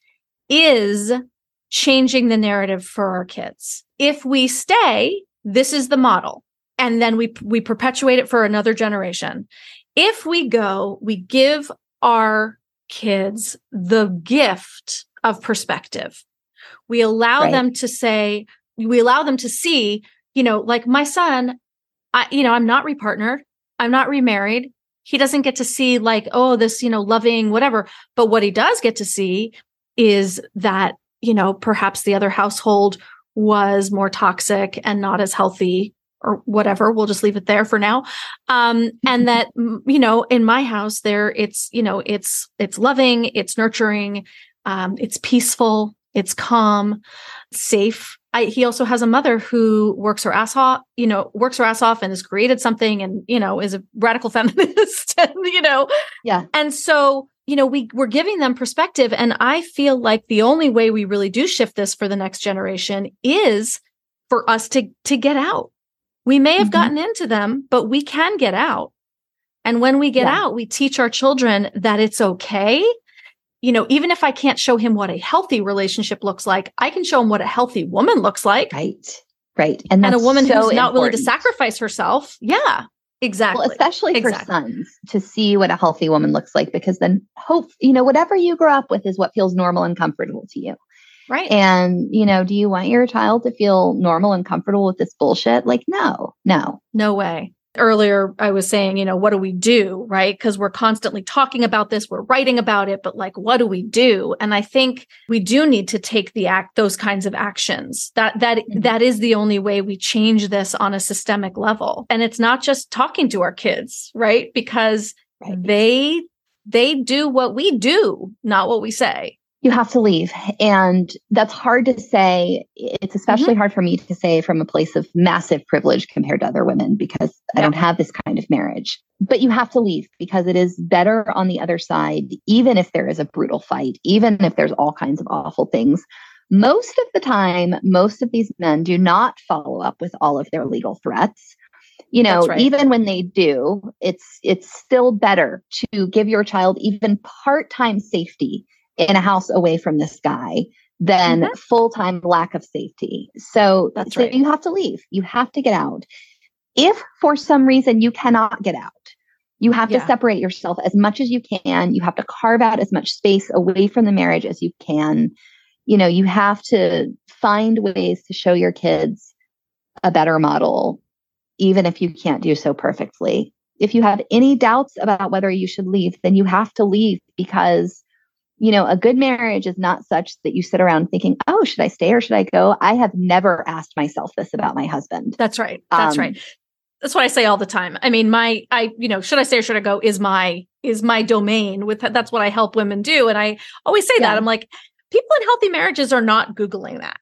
is changing the narrative for our kids. If we stay, this is the model, and then we we perpetuate it for another generation. If we go, we give our kids the gift of perspective. We allow right. them to say, we allow them to see, you know, like my son, I, you know, I'm not repartnered. I'm not remarried. He doesn't get to see like, oh, this, you know, loving whatever. But what he does get to see is that, you know, perhaps the other household was more toxic and not as healthy or whatever. We'll just leave it there for now. Um, and that, you know, in my house there, it's, you know, it's, it's loving, it's nurturing, um, it's peaceful, it's calm, safe. I, he also has a mother who works her ass off, you know, works her ass off and has created something and, you know, is a radical feminist and, you know, yeah. And so, you know, we we're giving them perspective. And I feel like the only way we really do shift this for the next generation is for us to, to get out. We may have mm-hmm. gotten into them, but we can get out. And when we get yeah. out, we teach our children that it's okay. You know, even if I can't show him what a healthy relationship looks like, I can show him what a healthy woman looks like. Right. Right. And, and a woman so who's not important. willing to sacrifice herself. Yeah, exactly. Well, especially exactly. for sons to see what a healthy woman looks like, because then hope, you know, whatever you grew up with is what feels normal and comfortable to you. Right. And, you know, do you want your child to feel normal and comfortable with this bullshit? Like, no, no, no way. Earlier, I was saying, you know, what do we do? Right. Because we're constantly talking about this. We're writing about it. But like, what do we do? And I think we do need to take the act, those kinds of actions. That, that, mm-hmm. that is the only way we change this on a systemic level. And it's not just talking to our kids, right? Because right. they, they do what we do, not what we say. You have to leave. And that's hard to say. It's especially mm-hmm. hard for me to say from a place of massive privilege compared to other women because yeah. I don't have this kind of marriage. But you have to leave because it is better on the other side, even if there is a brutal fight, even if there's all kinds of awful things. Most of the time, most of these men do not follow up with all of their legal threats. You know, right. even when they do, it's it's still better to give your child even part-time safety in a house away from this guy than mm-hmm. full-time lack of safety. So, That's so right. you have to leave. You have to get out. If for some reason you cannot get out, you have yeah. to separate yourself as much as you can. You have to carve out as much space away from the marriage as you can. You know, you have to find ways to show your kids a better model, even if you can't do so perfectly. If you have any doubts about whether you should leave, then you have to leave because you know, a good marriage is not such that you sit around thinking, oh, should I stay or should I go? I have never asked myself this about my husband. That's right. That's um, right. That's what I say all the time. I mean, my, I, you know, should I stay or should I go is my, is my domain with, that's what I help women do. And I always say yeah. that I'm like, people in healthy marriages are not Googling that,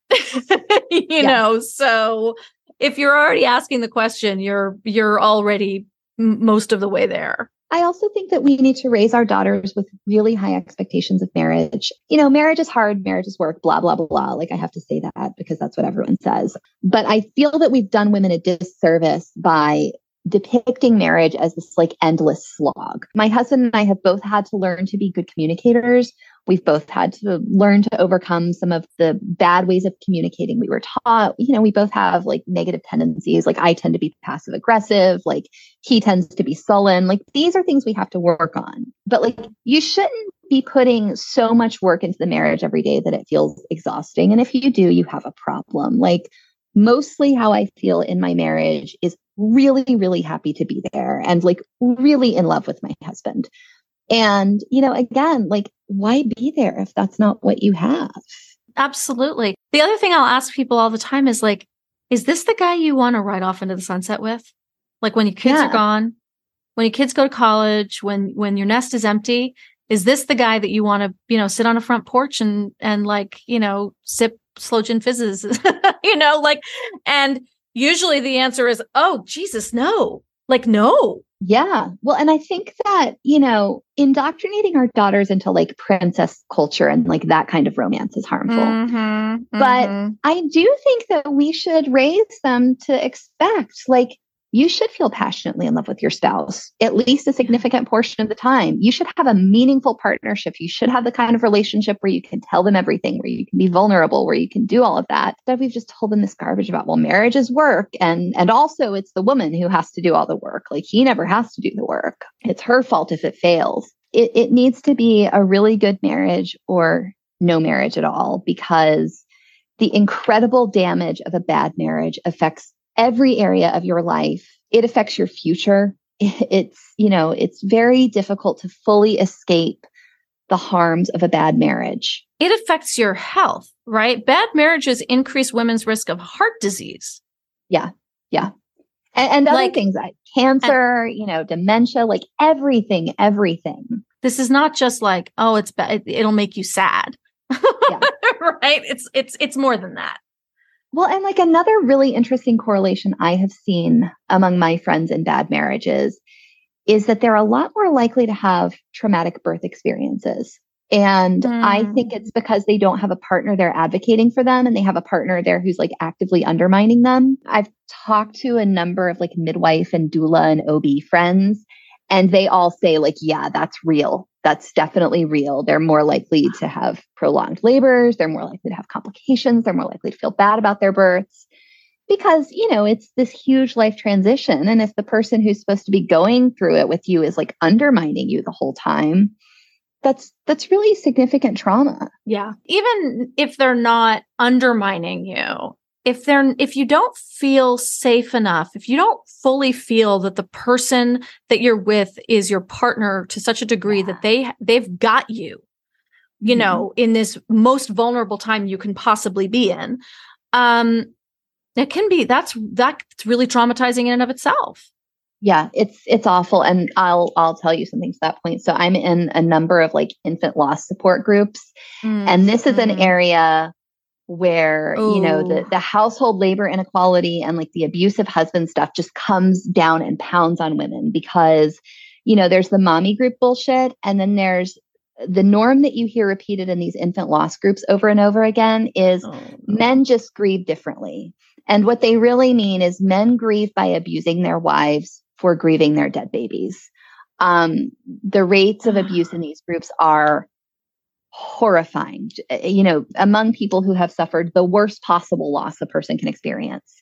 you yes. know? So if you're already asking the question, you're, you're already m- most of the way there. I also think that we need to raise our daughters with really high expectations of marriage. You know, marriage is hard, marriage is work, blah, blah, blah, blah. Like I have to say that because that's what everyone says. But I feel that we've done women a disservice by depicting marriage as this like endless slog. My husband and I have both had to learn to be good communicators. We've both had to learn to overcome some of the bad ways of communicating we were taught. You know, we both have like negative tendencies. Like I tend to be passive aggressive. Like he tends to be sullen. Like these are things we have to work on. But like you shouldn't be putting so much work into the marriage every day that it feels exhausting. And if you do, you have a problem. Like mostly how I feel in my marriage is really, really happy to be there and like really in love with my husband. And, you know, again, like, why be there if that's not what you have? Absolutely. The other thing I'll ask people all the time is like, is this the guy you want to ride off into the sunset with? Like when your kids Yeah. are gone, when your kids go to college, when when your nest is empty, is this the guy that you want to, you know, sit on a front porch and and like, you know, sip slow gin fizzes, you know, like, and usually the answer is, oh, Jesus, no, like, no. Yeah. Well, and I think that, you know, indoctrinating our daughters into like princess culture and like that kind of romance is harmful. Mm-hmm, but mm-hmm. I do think that we should raise them to expect, like, you should feel passionately in love with your spouse, at least a significant portion of the time. You should have a meaningful partnership. You should have the kind of relationship where you can tell them everything, where you can be vulnerable, where you can do all of that. That we've just told them this garbage about, well, marriage is work. And, and also it's the woman who has to do all the work. Like he never has to do the work. It's her fault if it fails. It, it needs to be a really good marriage or no marriage at all, because the incredible damage of a bad marriage affects every area of your life. It affects your future. It's, you know, it's very difficult to fully escape the harms of a bad marriage. It affects your health, right? Bad marriages increase women's risk of heart disease. Yeah. Yeah. And, and other Like- things like cancer, you know, dementia, like everything, everything. This is not just like, oh, it's bad. It'll make you sad. Yeah. Right? It's, it's, it's more than that. Well, and like another really interesting correlation I have seen among my friends in bad marriages is that they're a lot more likely to have traumatic birth experiences. And Mm. I think it's because they don't have a partner there advocating for them, and they have a partner there who's like actively undermining them. I've talked to a number of like midwife and doula and O B friends, and they all say like, yeah, that's real. That's definitely real. They're more likely to have prolonged labors. They're more likely to have complications. They're more likely to feel bad about their births because, you know, it's this huge life transition. And if the person who's supposed to be going through it with you is like undermining you the whole time, that's, that's really significant trauma. Yeah. Even if they're not undermining you, if they're, if you don't feel safe enough, if you don't fully feel that the person that you're with is your partner to such a degree Yeah. that they, they've got you, you Mhm. know, in this most vulnerable time you can possibly be in, um, it can be, that's, that's really traumatizing in and of itself. Yeah, it's it's awful. And I'll I'll tell you something to that point. So I'm in a number of like infant loss support groups. Mm. And this is an Mhm. area where, you know, the, Ooh. the household labor inequality and like the abusive husband stuff just comes down and pounds on women because, you know, there's the mommy group bullshit. And then there's the norm that you hear repeated in these infant loss groups over and over again is Oh, no. men just grieve differently. And what they really mean is men grieve by abusing their wives for grieving their dead babies. Um, the rates of abuse in these groups are horrifying, you know, among people who have suffered the worst possible loss a person can experience.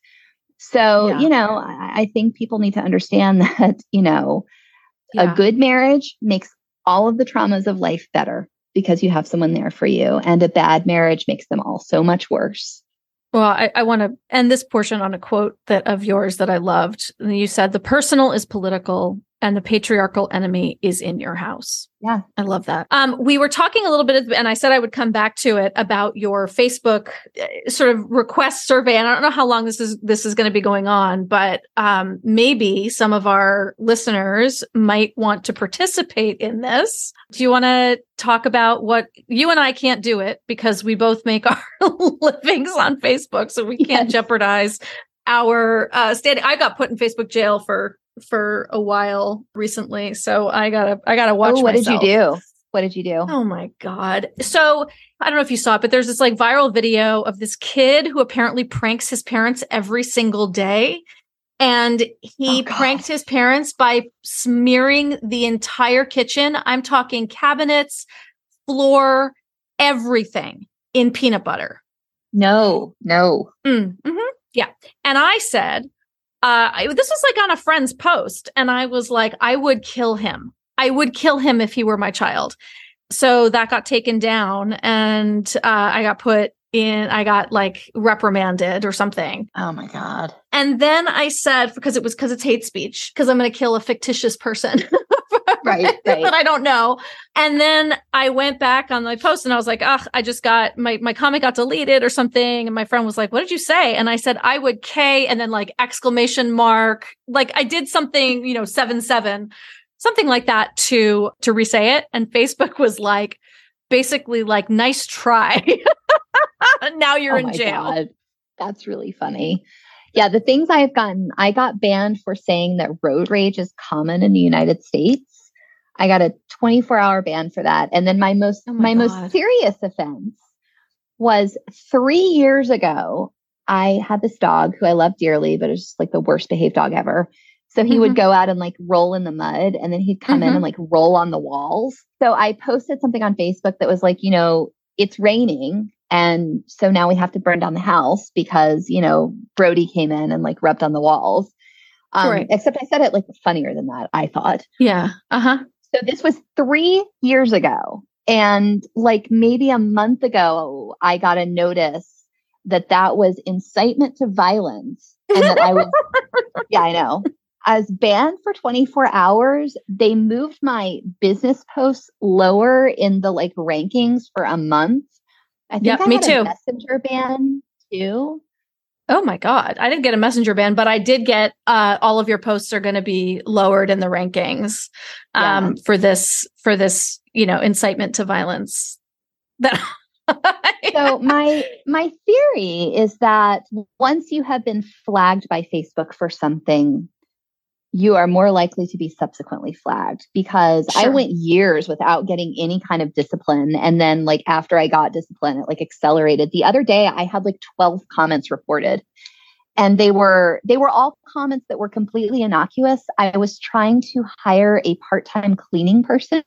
So, Yeah. you know, I, I think people need to understand that, you know, Yeah. a good marriage makes all of the traumas of life better because you have someone there for you. And a bad marriage makes them all so much worse. Well, I, I want to end this portion on a quote that of yours that I loved. You said, "The personal is political and the patriarchal enemy is in your house." Yeah. I love that. Um, we were talking a little bit, and I said I would come back to it about your Facebook uh, sort of request survey. And I don't know how long this is this is going to be going on, but um, maybe some of our listeners might want to participate in this. Do you want to talk about what you and I can't do it because we both make our livings on Facebook, so we can't Yes. jeopardize our uh, standing. I got put in Facebook jail for. for a while recently. So I gotta, I gotta watch Oh, what myself. did you do? What did you do? Oh my God. So I don't know if you saw it, but there's this like viral video of this kid who apparently pranks his parents every single day. And he Oh, God. pranked his parents by smearing the entire kitchen. I'm talking cabinets, floor, everything in peanut butter. No, no. Mm, mhm, yeah. And I said, uh, I, this was like on a friend's post. And I was like, I would kill him. I would kill him if he were my child. So that got taken down and uh, I got put in, I got like reprimanded or something. Oh my God. And then I said, because it was because it's hate speech, because I'm going to kill a fictitious person right, right. that I don't know. And then I went back on my post and I was like, ugh, I just got my, my comment got deleted or something. And my friend was like, what did you say? And I said, I would K and then like exclamation mark. Like I did something, you know, seven, seven, something like that to, to re-say it. And Facebook was like, basically like, nice try. Now you're oh in my jail. God. That's really funny. Yeah, the things I've gotten, I got banned for saying that road rage is common in the United States. I got a twenty-four hour ban for that. And then my most Oh my my God. most serious offense was three years ago. I had this dog who I love dearly, but it's just like the worst behaved dog ever. So he mm-hmm. would go out and like roll in the mud, and then he'd come mm-hmm. in and like roll on the walls. So I posted something on Facebook that was like, you know, it's raining. And so now we have to burn down the house because, you know, Brody came in and like rubbed on the walls. Um, right. Except I said it like funnier than that, I thought. Yeah. Uh-huh. So this was three years ago. And like maybe a month ago, I got a notice that that was incitement to violence. And that I was, yeah, I know. I was banned for twenty-four hours. They moved my business posts lower in the like rankings for a month. I think yep, I me had too. a messenger ban too. Oh my God. I didn't get a messenger ban, but I did get uh, all of your posts are going to be lowered in the rankings um, yeah. for this, for this, you know, incitement to violence. That So my, my theory is that once you have been flagged by Facebook for something, you are more likely to be subsequently flagged, because sure. I went years without getting any kind of discipline. And then like after I got discipline, it like accelerated. The other day I had like twelve comments reported, and they were, they were all comments that were completely innocuous. I was trying to hire a part-time cleaning person,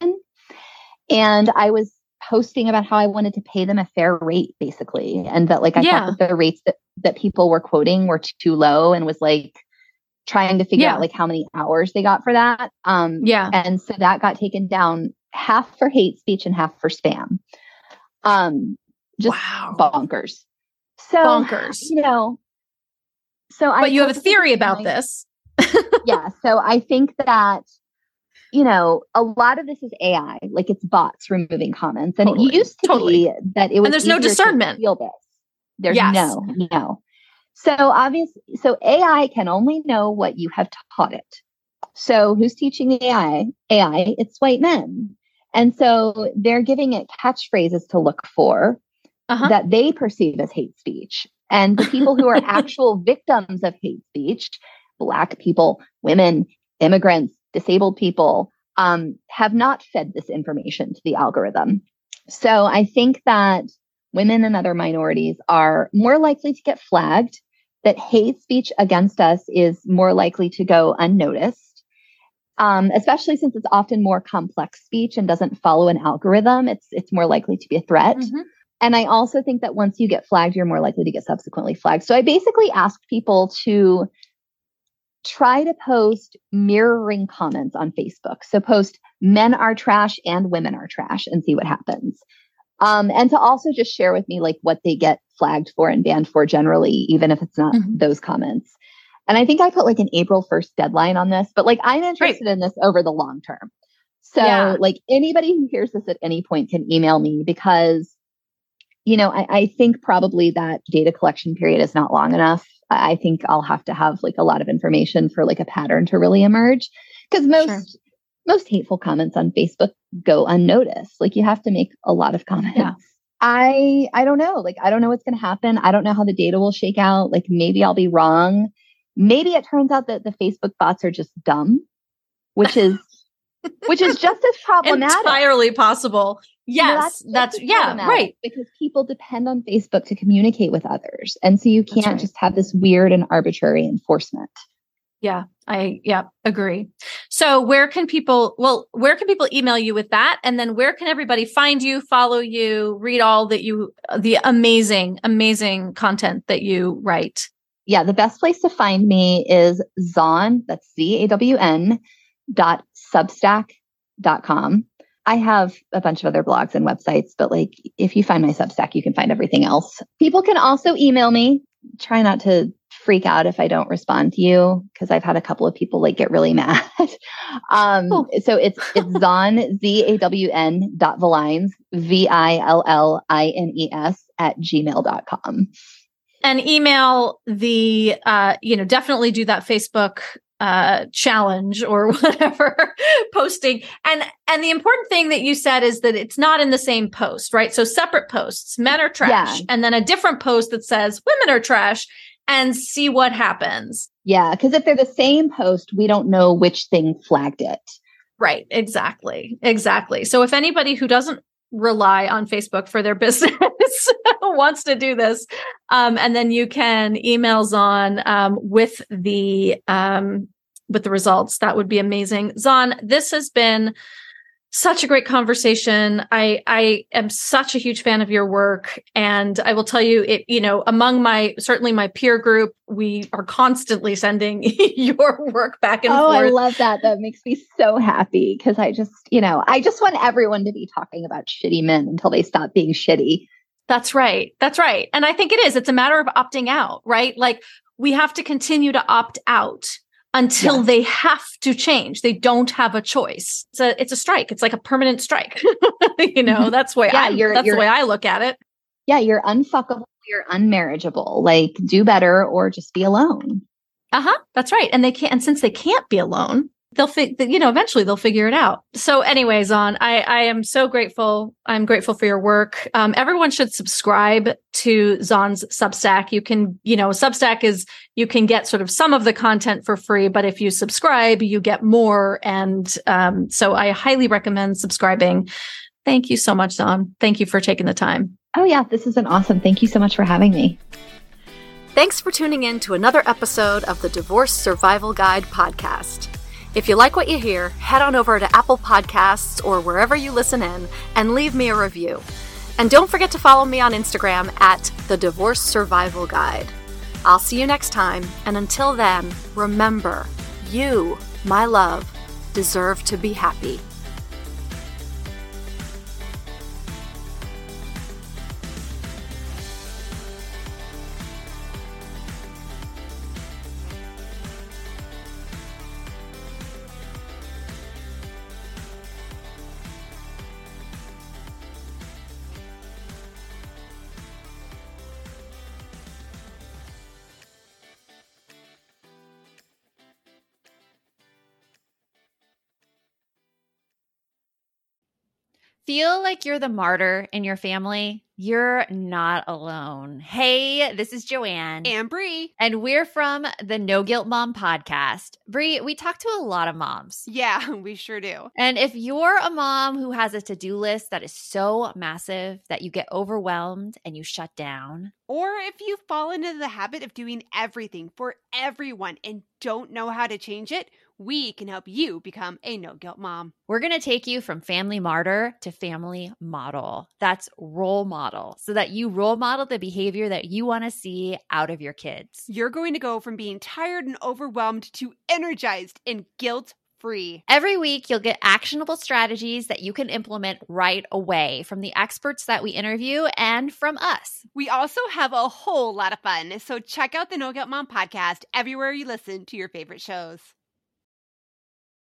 and I was posting about how I wanted to pay them a fair rate, basically. And that like, I yeah. thought that the rates that, that people were quoting were too low, and was like, trying to figure yeah. out like how many hours they got for that. Um, yeah. And so that got taken down, half for hate speech and half for spam. Um, just wow. bonkers. So, bonkers. You know, so but I, you have a theory about this. Yeah. So I think that, you know, a lot of this is A I, like it's bots removing comments. And totally. It used to totally. be that it was, and there's no discernment. Feel this. There's yes. no, no. So obviously, so A I can only know what you have taught it. So who's teaching the A I? A I, it's white men. And so they're giving it catchphrases to look for uh-huh. that they perceive as hate speech. And the people who are actual victims of hate speech, Black people, women, immigrants, disabled people, um, have not fed this information to the algorithm. So I think that women and other minorities are more likely to get flagged, that hate speech against us is more likely to go unnoticed, um, especially since it's often more complex speech and doesn't follow an algorithm. It's it's more likely to be a threat. Mm-hmm. And I also think that once you get flagged, you're more likely to get subsequently flagged. So I basically asked people to try to post mirroring comments on Facebook. So post men are trash and women are trash and see what happens. Um, and to also just share with me like what they get flagged for and banned for generally, even if it's not mm-hmm. those comments. And I think I put like an April first deadline on this, but like I'm interested right. in this over the long term. So yeah. like anybody who hears this at any point can email me, because, you know, I, I think probably that data collection period is not long enough. I think I'll have to have like a lot of information for like a pattern to really emerge, because most sure. most hateful comments on Facebook go unnoticed. Like you have to make a lot of comments. Yeah. I, I don't know. Like, I don't know what's going to happen. I don't know how the data will shake out. Like maybe I'll be wrong. Maybe it turns out that the Facebook bots are just dumb, which is, which is just as problematic. Entirely possible. Yes. You know, that's, that's yeah, right. Because people depend on Facebook to communicate with others. And so you can't right. just have this weird and arbitrary enforcement. Yeah, I, yeah, agree. So where can people, well, where can people email you with that? And then where can everybody find you, follow you, read all that you, the amazing, amazing content that you write? Yeah, the best place to find me is Zawn, that's Z A W N dot substack dot com. I have a bunch of other blogs and websites, but like if you find my Substack, you can find everything else. People can also email me. Try not to freak out if I don't respond to you, because I've had a couple of people like get really mad. um, oh. So it's it's Zawn, Z A W N dot Villines, V I L L I N E S at gmail dot com. And email the, uh, you know, definitely do that Facebook uh, challenge or whatever posting. And, and the important thing that you said is that it's not in the same post, right? So separate posts, men are trash, yeah. and then a different post that says women are trash, and see what happens. Yeah. Because if they're the same post, we don't know which thing flagged it. Right. Exactly. Exactly. So if anybody who doesn't rely on Facebook for their business wants to do this, um, and then you can email Zawn um, with the um, with the results. That would be amazing. Zawn, this has been such a great conversation. I I am such a huge fan of your work, and I will tell you, it you know among my certainly my peer group, we are constantly sending your work back and oh, forth. Oh, I love that. That makes me so happy, because I just you know I just want everyone to be talking about shitty men until they stop being shitty. That's right. That's right. And I think it is. It's a matter of opting out, right? Like we have to continue to opt out until yeah. they have to change. They don't have a choice. It's a it's a strike. It's like a permanent strike. you know, that's the way yeah, I you're, that's you're, the way I look at it. Yeah, you're unfuckable, you're unmarriageable. Like do better or just be alone. Uh-huh. That's right. And they can't and since they can't be alone, they'll fi- you know, eventually they'll figure it out. So anyways, Zawn, I, I am so grateful. I'm grateful for your work. Um, everyone should subscribe to Zawn's Substack. You can, you know, Substack is, you can get sort of some of the content for free, but if you subscribe, you get more. And um, so I highly recommend subscribing. Thank you so much, Zawn. Thank you for taking the time. Oh yeah, this has been awesome. Thank you so much for having me. Thanks for tuning in to another episode of the Divorce Survival Guide podcast. If you like what you hear, head on over to Apple Podcasts or wherever you listen in and leave me a review. And don't forget to follow me on Instagram at The Divorce Survival Guide. I'll see you next time, and until then, remember, you, my love, deserve to be happy. Feel like you're the martyr in your family? You're not alone. Hey, this is Joanne. And Brie. And we're from the No Guilt Mom podcast. Brie, we talk to a lot of moms. Yeah, we sure do. And if you're a mom who has a to-do list that is so massive that you get overwhelmed and you shut down, or if you fall into the habit of doing everything for everyone and don't know how to change it, we can help you become a no-guilt mom. We're going to take you from family martyr to family model. That's role model, so that you role model the behavior that you want to see out of your kids. You're going to go from being tired and overwhelmed to energized and guilt-free. Every week, you'll get actionable strategies that you can implement right away from the experts that we interview and from us. We also have a whole lot of fun, so check out the No Guilt Mom podcast everywhere you listen to your favorite shows.